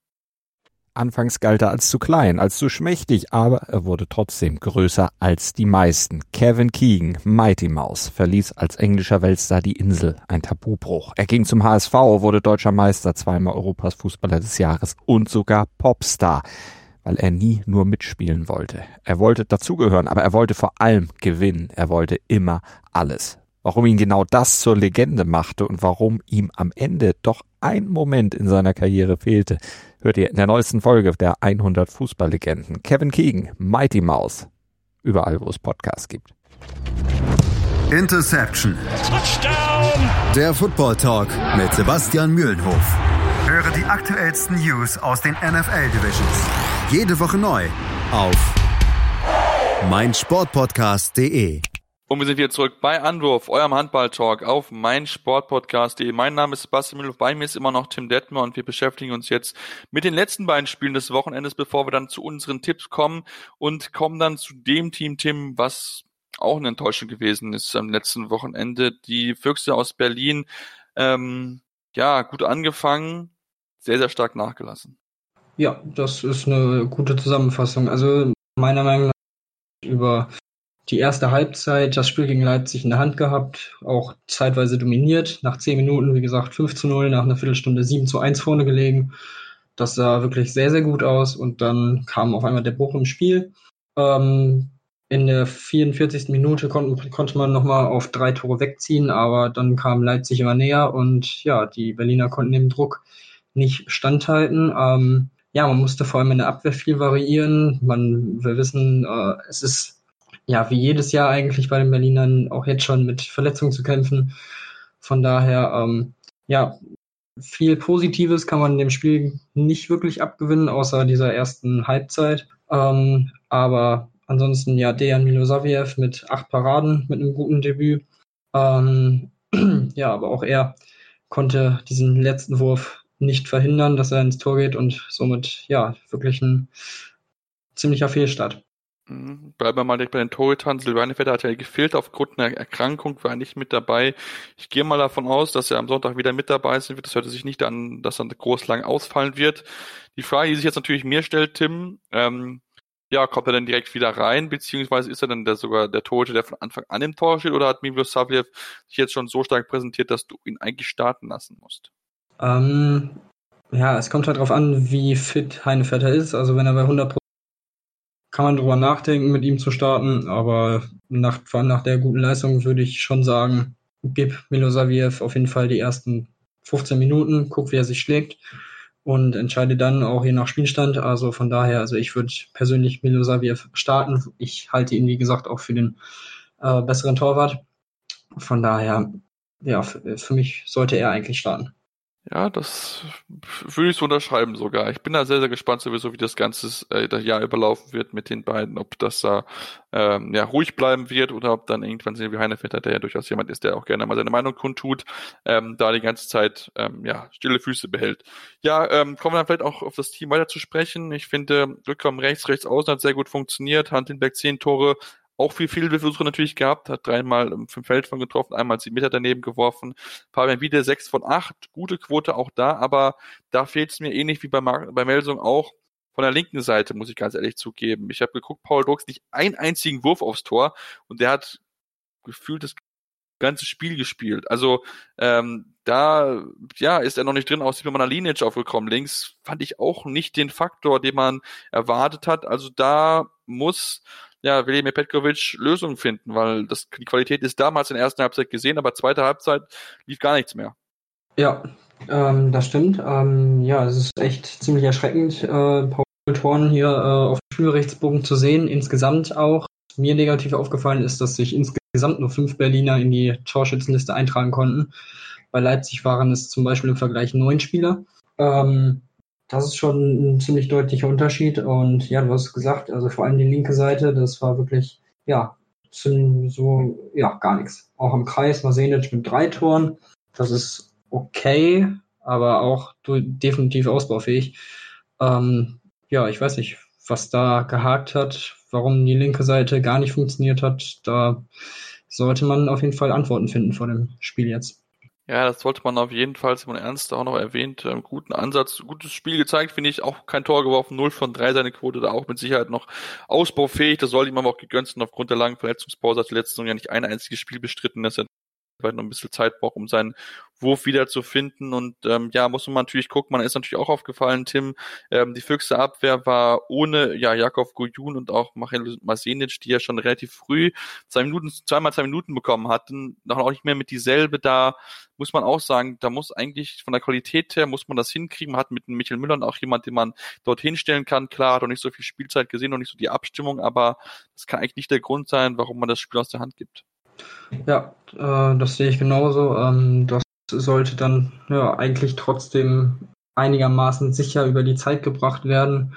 Anfangs galt er als zu klein, als zu schmächtig, aber er wurde trotzdem größer als die meisten. Kevin Keegan, Mighty Mouse, verließ als englischer Weltstar die Insel, ein Tabubruch. Er ging zum H S V, wurde deutscher Meister, zweimal Europas Fußballer des Jahres und sogar Popstar, weil er nie nur mitspielen wollte. Er wollte dazugehören, aber er wollte vor allem gewinnen. Er wollte immer alles. Warum ihn genau das zur Legende machte und warum ihm am Ende doch ein Moment in seiner Karriere fehlte, hört ihr in der neuesten Folge der hundert Fußballlegenden. Kevin Keegan, Mighty Mouse. Überall, wo es Podcasts gibt. Interception. Touchdown. Der Football Talk mit Sebastian Mühlenhof. Höre die aktuellsten News aus den N F L Divisions. Jede Woche neu auf meinsportpodcast punkt de. Und wir sind wieder zurück bei Anwurf, eurem Handball-Talk auf meinsportpodcast punkt de. Mein Name ist Sebastian Mühlenhof, bei mir ist immer noch Tim Detmer und wir beschäftigen uns jetzt mit den letzten beiden Spielen des Wochenendes, bevor wir dann zu unseren Tipps kommen und kommen dann zu dem Team, Tim, was auch eine Enttäuschung gewesen ist am letzten Wochenende. Die Füchse aus Berlin, ähm, ja, gut angefangen, sehr, sehr stark nachgelassen. Ja, das ist eine gute Zusammenfassung. Also meiner Meinung nach über die erste Halbzeit das Spiel gegen Leipzig in der Hand gehabt, auch zeitweise dominiert. Nach zehn Minuten, wie gesagt, fünf zu null, nach einer Viertelstunde sieben zu eins vorne gelegen. Das sah wirklich sehr, sehr gut aus und dann kam auf einmal der Bruch im Spiel. Ähm, in der vierundvierzigsten Minute kon- konnte man nochmal auf drei Tore wegziehen, aber dann kam Leipzig immer näher und ja, die Berliner konnten dem Druck nicht standhalten. Ähm, ja, man musste vor allem in der Abwehr viel variieren. Man, wir wissen, äh, es ist ja wie jedes Jahr eigentlich bei den Berlinern auch jetzt schon mit Verletzungen zu kämpfen. Von daher, ähm, ja, viel Positives kann man dem Spiel nicht wirklich abgewinnen, außer dieser ersten Halbzeit. Ähm, aber ansonsten, ja, Dejan Milosavljev mit acht Paraden, mit einem guten Debüt. Ähm, ja, aber auch er konnte diesen letzten Wurf nicht verhindern, dass er ins Tor geht und somit, ja, wirklich ein ziemlicher Fehlstart. Mhm. Bleiben wir mal direkt bei den Torhütern. Silvane Vetter hat ja gefehlt aufgrund einer Erkrankung, war nicht mit dabei. Ich gehe mal davon aus, dass er am Sonntag wieder mit dabei sein wird. Das hört sich nicht an, dass er groß lang ausfallen wird. Die Frage, die sich jetzt natürlich mir stellt, Tim, ähm, ja, kommt er denn direkt wieder rein, beziehungsweise ist er dann der, sogar der Torhüter, der von Anfang an im Tor steht, oder hat Milosavljev sich jetzt schon so stark präsentiert, dass du ihn eigentlich starten lassen musst? Ähm, ja, es kommt halt drauf an, wie fit Heinevetter ist. Also wenn er bei hundert Prozent kann man drüber nachdenken, mit ihm zu starten, aber nach, vor allem nach der guten Leistung würde ich schon sagen, gib Milosavljev auf jeden Fall die ersten fünfzehn Minuten, guck, wie er sich schlägt und entscheide dann auch je nach Spielstand. Also von daher, also ich würde persönlich Milosavljev starten. Ich halte ihn, wie gesagt, auch für den äh, besseren Torwart. Von daher, ja, für, für mich sollte er eigentlich starten. Ja, das würde ich so unterschreiben sogar. Ich bin da sehr, sehr gespannt sowieso, wie das ganze äh, das Jahr überlaufen wird mit den beiden, ob das da ähm, ja ruhig bleiben wird oder ob dann irgendwann sehen wir Heinevetter, der ja durchaus jemand ist, der auch gerne mal seine Meinung kundtut, ähm, da die ganze Zeit ähm, ja stille Füße behält. Ja, ähm, kommen wir dann vielleicht auch auf das Team weiter zu sprechen. Ich finde, Rückraum rechts, rechts außen hat sehr gut funktioniert. Hantenberg zehn Tore. Auch viel Fehlwürfe natürlich gehabt, hat dreimal fünf Feld von getroffen, einmal sieben Meter daneben geworfen. Fabian Wiede sechs von acht, gute Quote auch da, aber da fehlt es mir ähnlich wie bei, Mar- bei Melsung auch von der linken Seite, muss ich ganz ehrlich zugeben. Ich habe geguckt, Paul Drucks nicht einen einzigen Wurf aufs Tor und der hat gefühlt das ganze Spiel gespielt. Also ähm, da ja ist er noch nicht drin, außer wie man Linic aufgekommen. Links fand ich auch nicht den Faktor, den man erwartet hat. Also da muss ja, Velimir Petkovic Lösungen finden, weil das, die Qualität ist damals in der ersten Halbzeit gesehen, aber zweite Halbzeit lief gar nichts mehr. Ja, ähm, das stimmt. Ähm, ja, es ist echt ziemlich erschreckend, äh, Paul Thorn hier äh, auf dem Spielberichtsbogen zu sehen. Insgesamt auch. Mir negativ aufgefallen ist, dass sich insgesamt nur fünf Berliner in die Torschützenliste eintragen konnten. Bei Leipzig waren es zum Beispiel im Vergleich neun Spieler. Ähm, Das ist schon ein ziemlich deutlicher Unterschied und ja, du hast gesagt, also vor allem die linke Seite, das war wirklich, ja, so, ja, gar nichts. Auch im Kreis Masenic mit drei Toren, das ist okay, aber auch definitiv ausbaufähig. Ähm, ja, ich weiß nicht, was da gehakt hat, warum die linke Seite gar nicht funktioniert hat, da sollte man auf jeden Fall Antworten finden vor dem Spiel jetzt. Ja, das sollte man auf jeden Fall, Simon Ernst auch noch erwähnt, einen guten Ansatz, gutes Spiel gezeigt, finde ich, auch kein Tor geworfen, null von drei, seine Quote da auch mit Sicherheit noch ausbaufähig, das soll ihm aber auch gegönnt sein, aufgrund der langen Verletzungspause hat die letzte Saison ja nicht ein einziges Spiel bestritten, das ist noch ein bisschen Zeit braucht, um seinen Wurf wieder zu finden. Und ähm, ja, muss man natürlich gucken, man ist natürlich auch aufgefallen, Tim, ähm, die Füchse Abwehr war ohne ja Jakov Gojun und auch Michael Masenic, die ja schon relativ früh zwei Minuten, zweimal zwei Minuten bekommen hatten, noch auch nicht mehr mit dieselbe. Da muss man auch sagen, da muss eigentlich von der Qualität her, muss man das hinkriegen. Man hat mit Michael Müller auch jemand, den man dorthin stellen kann. Klar, hat auch nicht so viel Spielzeit gesehen, noch nicht so die Abstimmung, aber das kann eigentlich nicht der Grund sein, warum man das Spiel aus der Hand gibt. Ja, äh, das sehe ich genauso. Ähm, das sollte dann ja eigentlich trotzdem einigermaßen sicher über die Zeit gebracht werden.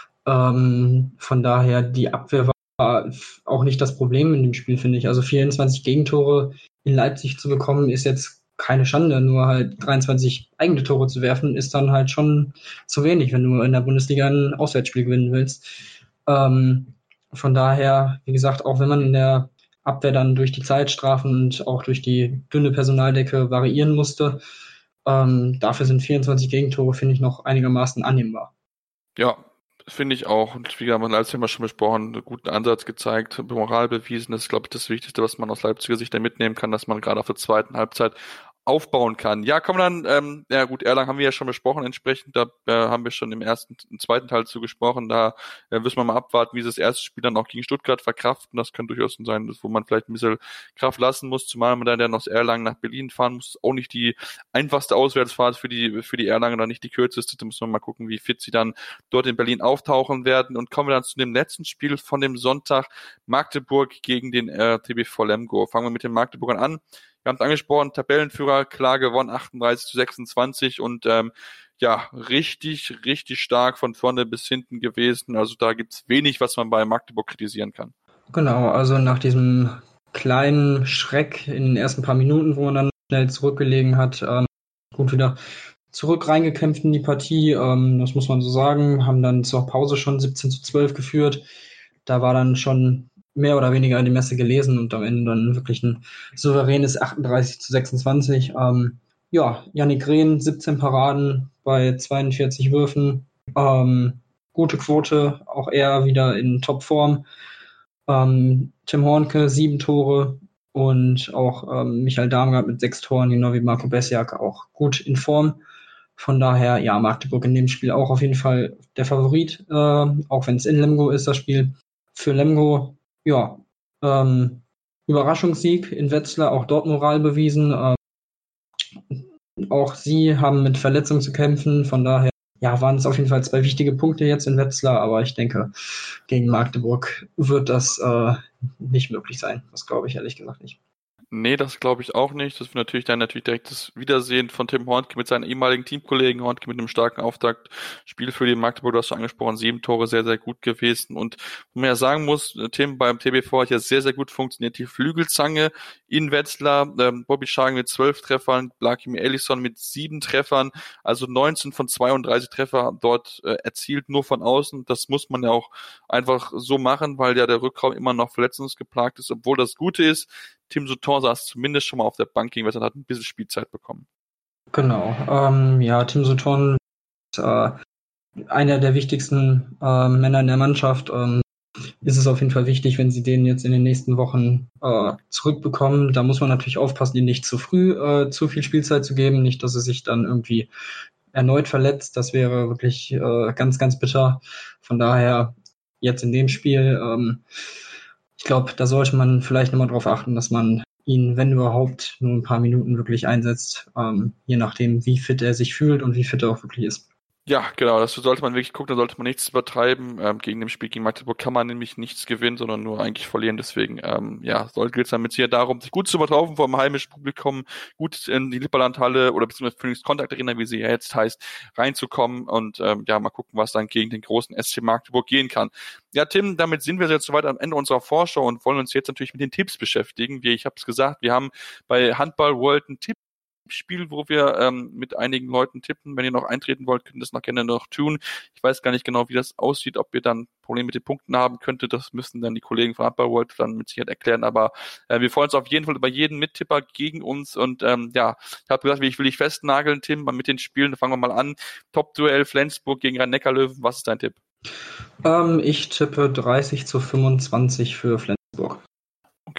Ähm, von daher, die Abwehr war auch nicht das Problem in dem Spiel, finde ich. Also vierundzwanzig Gegentore in Leipzig zu bekommen, ist jetzt keine Schande. Nur halt dreiundzwanzig eigene Tore zu werfen, ist dann halt schon zu wenig, wenn du in der Bundesliga ein Auswärtsspiel gewinnen willst. Ähm, von daher, wie gesagt, auch wenn man in der Abwehr dann durch die Zeitstrafen und auch durch die dünne Personaldecke variieren musste. Ähm, dafür sind vierundzwanzig Gegentore, finde ich, noch einigermaßen annehmbar. Ja, finde ich auch. Und wie haben wir als Thema schon besprochen, einen guten Ansatz gezeigt, Moral bewiesen. Das ist, glaube ich, das Wichtigste, was man aus Leipziger Sicht da mitnehmen kann, dass man gerade auf der zweiten Halbzeit aufbauen kann. Ja, kommen wir dann, ähm, ja gut, Erlangen haben wir ja schon besprochen, entsprechend, da äh, haben wir schon im ersten, im zweiten Teil zu gesprochen, da äh, müssen wir mal abwarten, wie sie das erste Spiel dann auch gegen Stuttgart verkraften, das kann durchaus sein, wo man vielleicht ein bisschen Kraft lassen muss, zumal man dann aus Erlangen nach Berlin fahren muss, auch nicht die einfachste Auswärtsfahrt für die, für die Erlangen, oder nicht die kürzeste, da muss man mal gucken, wie fit sie dann dort in Berlin auftauchen werden. Und kommen wir dann zu dem letzten Spiel von dem Sonntag, Magdeburg gegen den äh, T B V Lemgo. Fangen wir mit den Magdeburgern an. Wir haben es angesprochen, Tabellenführer, klar gewonnen, achtunddreißig zu sechsundzwanzig und ähm, ja, richtig, richtig stark von vorne bis hinten gewesen. Also da gibt's wenig, was man bei Magdeburg kritisieren kann. Genau, also nach diesem kleinen Schreck in den ersten paar Minuten, wo man dann schnell zurückgelegen hat, ähm, gut wieder zurück reingekämpft in die Partie, ähm, das muss man so sagen, haben dann zur Pause schon siebzehn zu zwölf geführt. Da war dann schon mehr oder weniger die Messe gelesen und am Ende dann wirklich ein souveränes achtunddreißig zu sechsundzwanzig. Ähm, ja, Yannick Rehn, siebzehn Paraden bei zweiundvierzig Würfen. Ähm, gute Quote, auch er wieder in Topform. Ähm, Tim Hornke, sieben Tore und auch ähm, Michael Darmgard mit sechs Toren, genau wie Marco Besiak, auch gut in Form. Von daher, ja, Magdeburg in dem Spiel auch auf jeden Fall der Favorit, äh, auch wenn es in Lemgo ist, das Spiel. Für Lemgo, ja, ähm, Überraschungssieg in Wetzlar, auch dort Moral bewiesen. Ähm, auch sie haben mit Verletzungen zu kämpfen, von daher, ja, waren es auf jeden Fall zwei wichtige Punkte jetzt in Wetzlar, aber ich denke, gegen Magdeburg wird das äh, nicht möglich sein. Das glaube ich ehrlich gesagt nicht. Nee, das glaube ich auch nicht. Das wird natürlich dann natürlich direkt das Wiedersehen von Tim Hornke mit seinen ehemaligen Teamkollegen. Hornke mit einem starken Auftaktspiel für die Magdeburg, du hast schon angesprochen, sieben Tore, sehr, sehr gut gewesen. Und wo man ja sagen muss, Tim beim T B V hat ja sehr, sehr gut funktioniert. Die Flügelzange in Wetzlar, ähm, Bobby Schagen mit zwölf Treffern, Blakimir Ellison mit sieben Treffern, also neunzehn von zweiunddreißig Treffer dort äh, erzielt, nur von außen. Das muss man ja auch einfach so machen, weil ja der Rückraum immer noch verletzungsgeplagt ist, obwohl das Gute ist, Tim Souton saß zumindest schon mal auf der Bank gegen Wetzlar, hat ein bisschen Spielzeit bekommen. Genau, ähm, ja, Tim Souton ist äh, einer der wichtigsten äh, Männer in der Mannschaft. Ähm, ist es auf jeden Fall wichtig, wenn sie den jetzt in den nächsten Wochen äh, zurückbekommen. Da muss man natürlich aufpassen, ihm nicht zu früh äh, zu viel Spielzeit zu geben, nicht, dass er sich dann irgendwie erneut verletzt. Das wäre wirklich äh, ganz, ganz bitter. Von daher jetzt in dem Spiel, ähm, ich glaube, da sollte man vielleicht nochmal drauf achten, dass man ihn, wenn überhaupt, nur ein paar Minuten wirklich einsetzt, ähm, je nachdem, wie fit er sich fühlt und wie fit er auch wirklich ist. Ja, genau, das sollte man wirklich gucken, da sollte man nichts übertreiben. Ähm, gegen dem Spiel gegen Magdeburg kann man nämlich nichts gewinnen, sondern nur eigentlich verlieren. Deswegen, ähm, ja, soll gilt es dann mit hier darum, sich gut zu übertaufen vor dem heimischen Publikum, gut in die Lipperlandhalle oder beziehungsweise Phoenix Contact Arena, wie sie ja jetzt heißt, reinzukommen und ähm, ja, mal gucken, was dann gegen den großen S C Magdeburg gehen kann. Ja, Tim, damit sind wir jetzt soweit am Ende unserer Vorschau und wollen uns jetzt natürlich mit den Tipps beschäftigen. Wie ich habe es gesagt, wir haben bei Handball World einen Tipp Spiel, wo wir ähm, mit einigen Leuten tippen. Wenn ihr noch eintreten wollt, könnt ihr das noch gerne noch tun. Ich weiß gar nicht genau, wie das aussieht, ob ihr dann Probleme mit den Punkten haben könntet. Das müssen dann die Kollegen von Handball World dann mit Sicherheit erklären. Aber äh, wir freuen uns auf jeden Fall über jeden Mittipper gegen uns. Und ähm, ja, ich habe gesagt, ich will dich festnageln, Tim, mit den Spielen. Fangen wir mal an. Top-Duell Flensburg gegen Rhein-Neckar-Löwen. Was ist dein Tipp? Ähm, ich tippe dreißig zu fünfundzwanzig für Flensburg. Okay,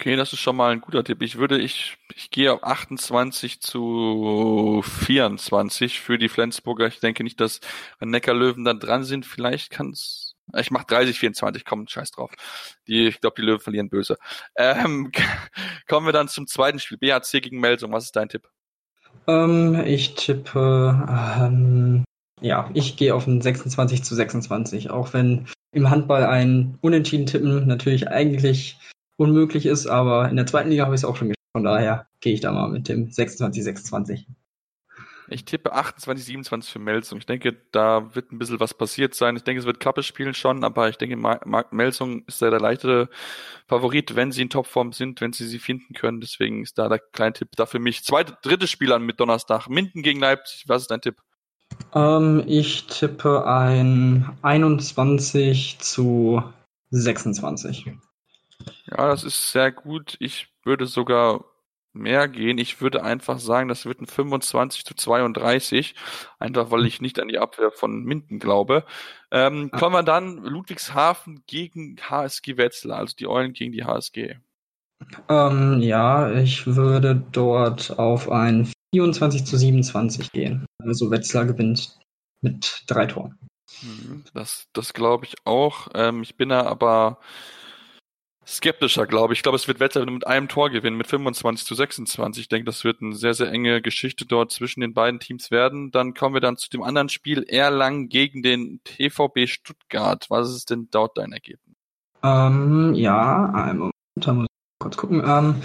Okay, das ist schon mal ein guter Tipp. Ich würde, ich, ich gehe auf achtundzwanzig zu vierundzwanzig für die Flensburger. Ich denke nicht, dass Neckar-Löwen dann dran sind. Vielleicht kann's, ich mach dreißig vierundzwanzig, komm, scheiß drauf. Die, ich glaube, die Löwen verlieren böse. Ähm, kommen wir dann zum zweiten Spiel. B H C gegen Melsung. Was ist dein Tipp? Ähm, ich tippe, ähm, ja, ich gehe auf ein sechsundzwanzig zu sechsundzwanzig. Auch wenn im Handball ein Unentschieden tippen natürlich eigentlich unmöglich ist, aber in der zweiten Liga habe ich es auch schon geschafft. Von daher gehe ich da mal mit dem sechsundzwanzig sechsundzwanzig. Ich tippe achtundzwanzig siebenundzwanzig für Melsung. Ich denke, da wird ein bisschen was passiert sein. Ich denke, es wird Klappe spielen schon, aber ich denke, Mark Melsung ist da der leichte Favorit, wenn sie in Topform sind, wenn sie sie finden können. Deswegen ist da der kleine Tipp da für mich. Zweite, drittes Spiel an mit Donnerstag. Minden gegen Leipzig. Was ist dein Tipp? Ähm, ich tippe ein einundzwanzig zu sechsundzwanzig. Ja, das ist sehr gut. Ich würde sogar mehr gehen. Ich würde einfach sagen, das wird ein fünfundzwanzig zu zweiunddreißig. Einfach, weil ich nicht an die Abwehr von Minden glaube. Ähm, kommen wir dann Ludwigshafen gegen H S G Wetzlar, also die Eulen gegen die H S G. Ähm, ja, ich würde dort auf ein vierundzwanzig zu siebenundzwanzig gehen. Also Wetzlar gewinnt mit drei Toren. Das, das glaube ich auch. Ähm, ich bin da aber skeptischer, glaube ich. Ich glaube, es wird Wetzlar mit einem Tor gewinnen, mit fünfundzwanzig zu sechsundzwanzig. Ich denke, das wird eine sehr, sehr enge Geschichte dort zwischen den beiden Teams werden. Dann kommen wir dann zu dem anderen Spiel, Erlangen gegen den T V B Stuttgart. Was ist denn dort dein Ergebnis? Ähm, ja, einen Moment, da muss ich kurz gucken. Ähm,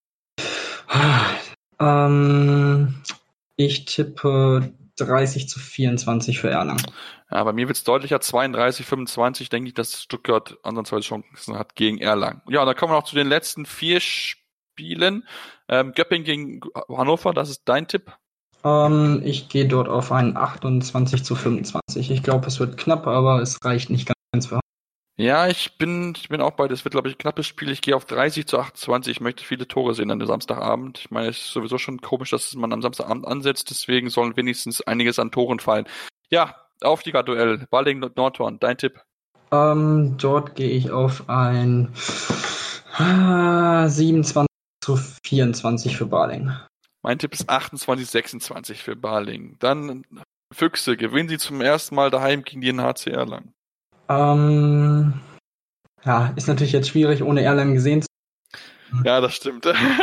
ähm, ich tippe dreißig zu vierundzwanzig für Erlangen. Ja, bei mir wird es deutlicher, zweiunddreißig fünfundzwanzig, denke ich, dass Stuttgart andersweise Chancen hat gegen Erlangen. Ja, und dann kommen wir noch zu den letzten vier Spielen. Ähm, Göppingen gegen Hannover, das ist dein Tipp? Ähm, ich gehe dort auf einen achtundzwanzig zu fünfundzwanzig. Ich glaube, es wird knapp, aber es reicht nicht ganz für Hannover. Ja, ich bin, ich bin auch bei, das wird, glaube ich, ein knappes Spiel. Ich gehe auf dreißig zu achtundzwanzig. Ich möchte viele Tore sehen an dem Samstagabend. Ich meine, es ist sowieso schon komisch, dass man am Samstagabend ansetzt. Deswegen sollen wenigstens einiges an Toren fallen. Ja, Aufstiegerduell. Balingen und Nordhorn. Dein Tipp? Ähm, dort gehe ich auf ein äh, siebenundzwanzig zu vierundzwanzig für Balingen. Mein Tipp ist achtundzwanzig sechsundzwanzig für Balingen. Dann Füchse. Gewinnen sie zum ersten Mal daheim gegen den H C Erlangen? Ähm, ja, ist natürlich jetzt schwierig, ohne Erlangen gesehen zu haben. Ja, das stimmt.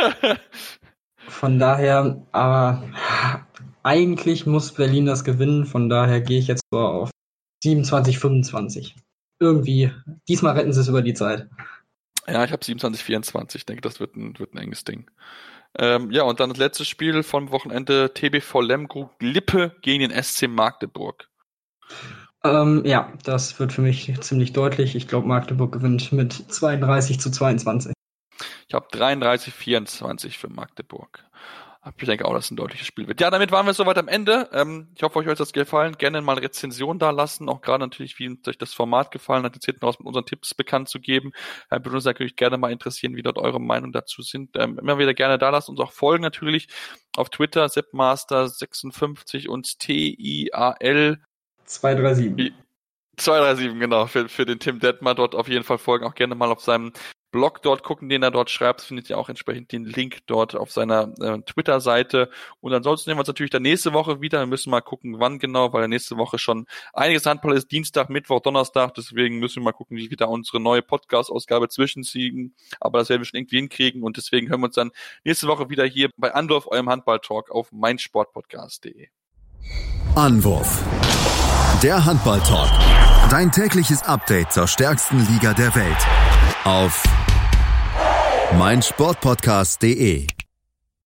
Von daher, aber eigentlich muss Berlin das gewinnen, von daher gehe ich jetzt so auf siebenundzwanzig fünfundzwanzig. Irgendwie, diesmal retten sie es über die Zeit. Ja, ich habe siebenundzwanzig vierundzwanzig. Ich denke, das wird ein, wird ein enges Ding. Ähm, ja, und dann das letzte Spiel vom Wochenende, T B V Lemgo Lippe gegen den S C Magdeburg. Ähm, ja, das wird für mich ziemlich deutlich. Ich glaube, Magdeburg gewinnt mit zweiunddreißig zu zweiundzwanzig. Ich habe dreiunddreißig vierundzwanzig für Magdeburg. Ich denke auch, dass es ein deutliches Spiel wird. Ja, damit waren wir soweit am Ende. Ähm, ich hoffe, euch hat das gefallen. Gerne mal eine Rezension da lassen. Auch gerade natürlich, wie euch das Format gefallen hat, jetzt hinten raus mit unseren Tipps bekannt zu geben. Ähm, würde uns natürlich gerne mal interessieren, wie dort eure Meinung dazu sind. Ähm, immer wieder gerne da lassen. Uns auch folgen natürlich auf Twitter, seppmaster sechsundfünfzig und T I A L zwei drei sieben. zwei drei sieben, genau, für, für den Tim Detmer dort auf jeden Fall folgen. Auch gerne mal auf seinem Blog dort gucken, den er dort schreibt. Findet ihr auch entsprechend den Link dort auf seiner äh, Twitter-Seite. Und ansonsten nehmen wir uns natürlich dann nächste Woche wieder. Wir müssen mal gucken, wann genau, weil nächste Woche schon einiges Handball ist. Dienstag, Mittwoch, Donnerstag. Deswegen müssen wir mal gucken, wie wir da unsere neue Podcast-Ausgabe zwischenziehen. Aber das werden wir schon irgendwie hinkriegen. Und deswegen hören wir uns dann nächste Woche wieder hier bei Anwurf, eurem Handball-Talk auf meinsportpodcast punkt de. Anwurf. Der Handball-Talk. Dein tägliches Update zur stärksten Liga der Welt. Auf meinsportpodcast punkt de.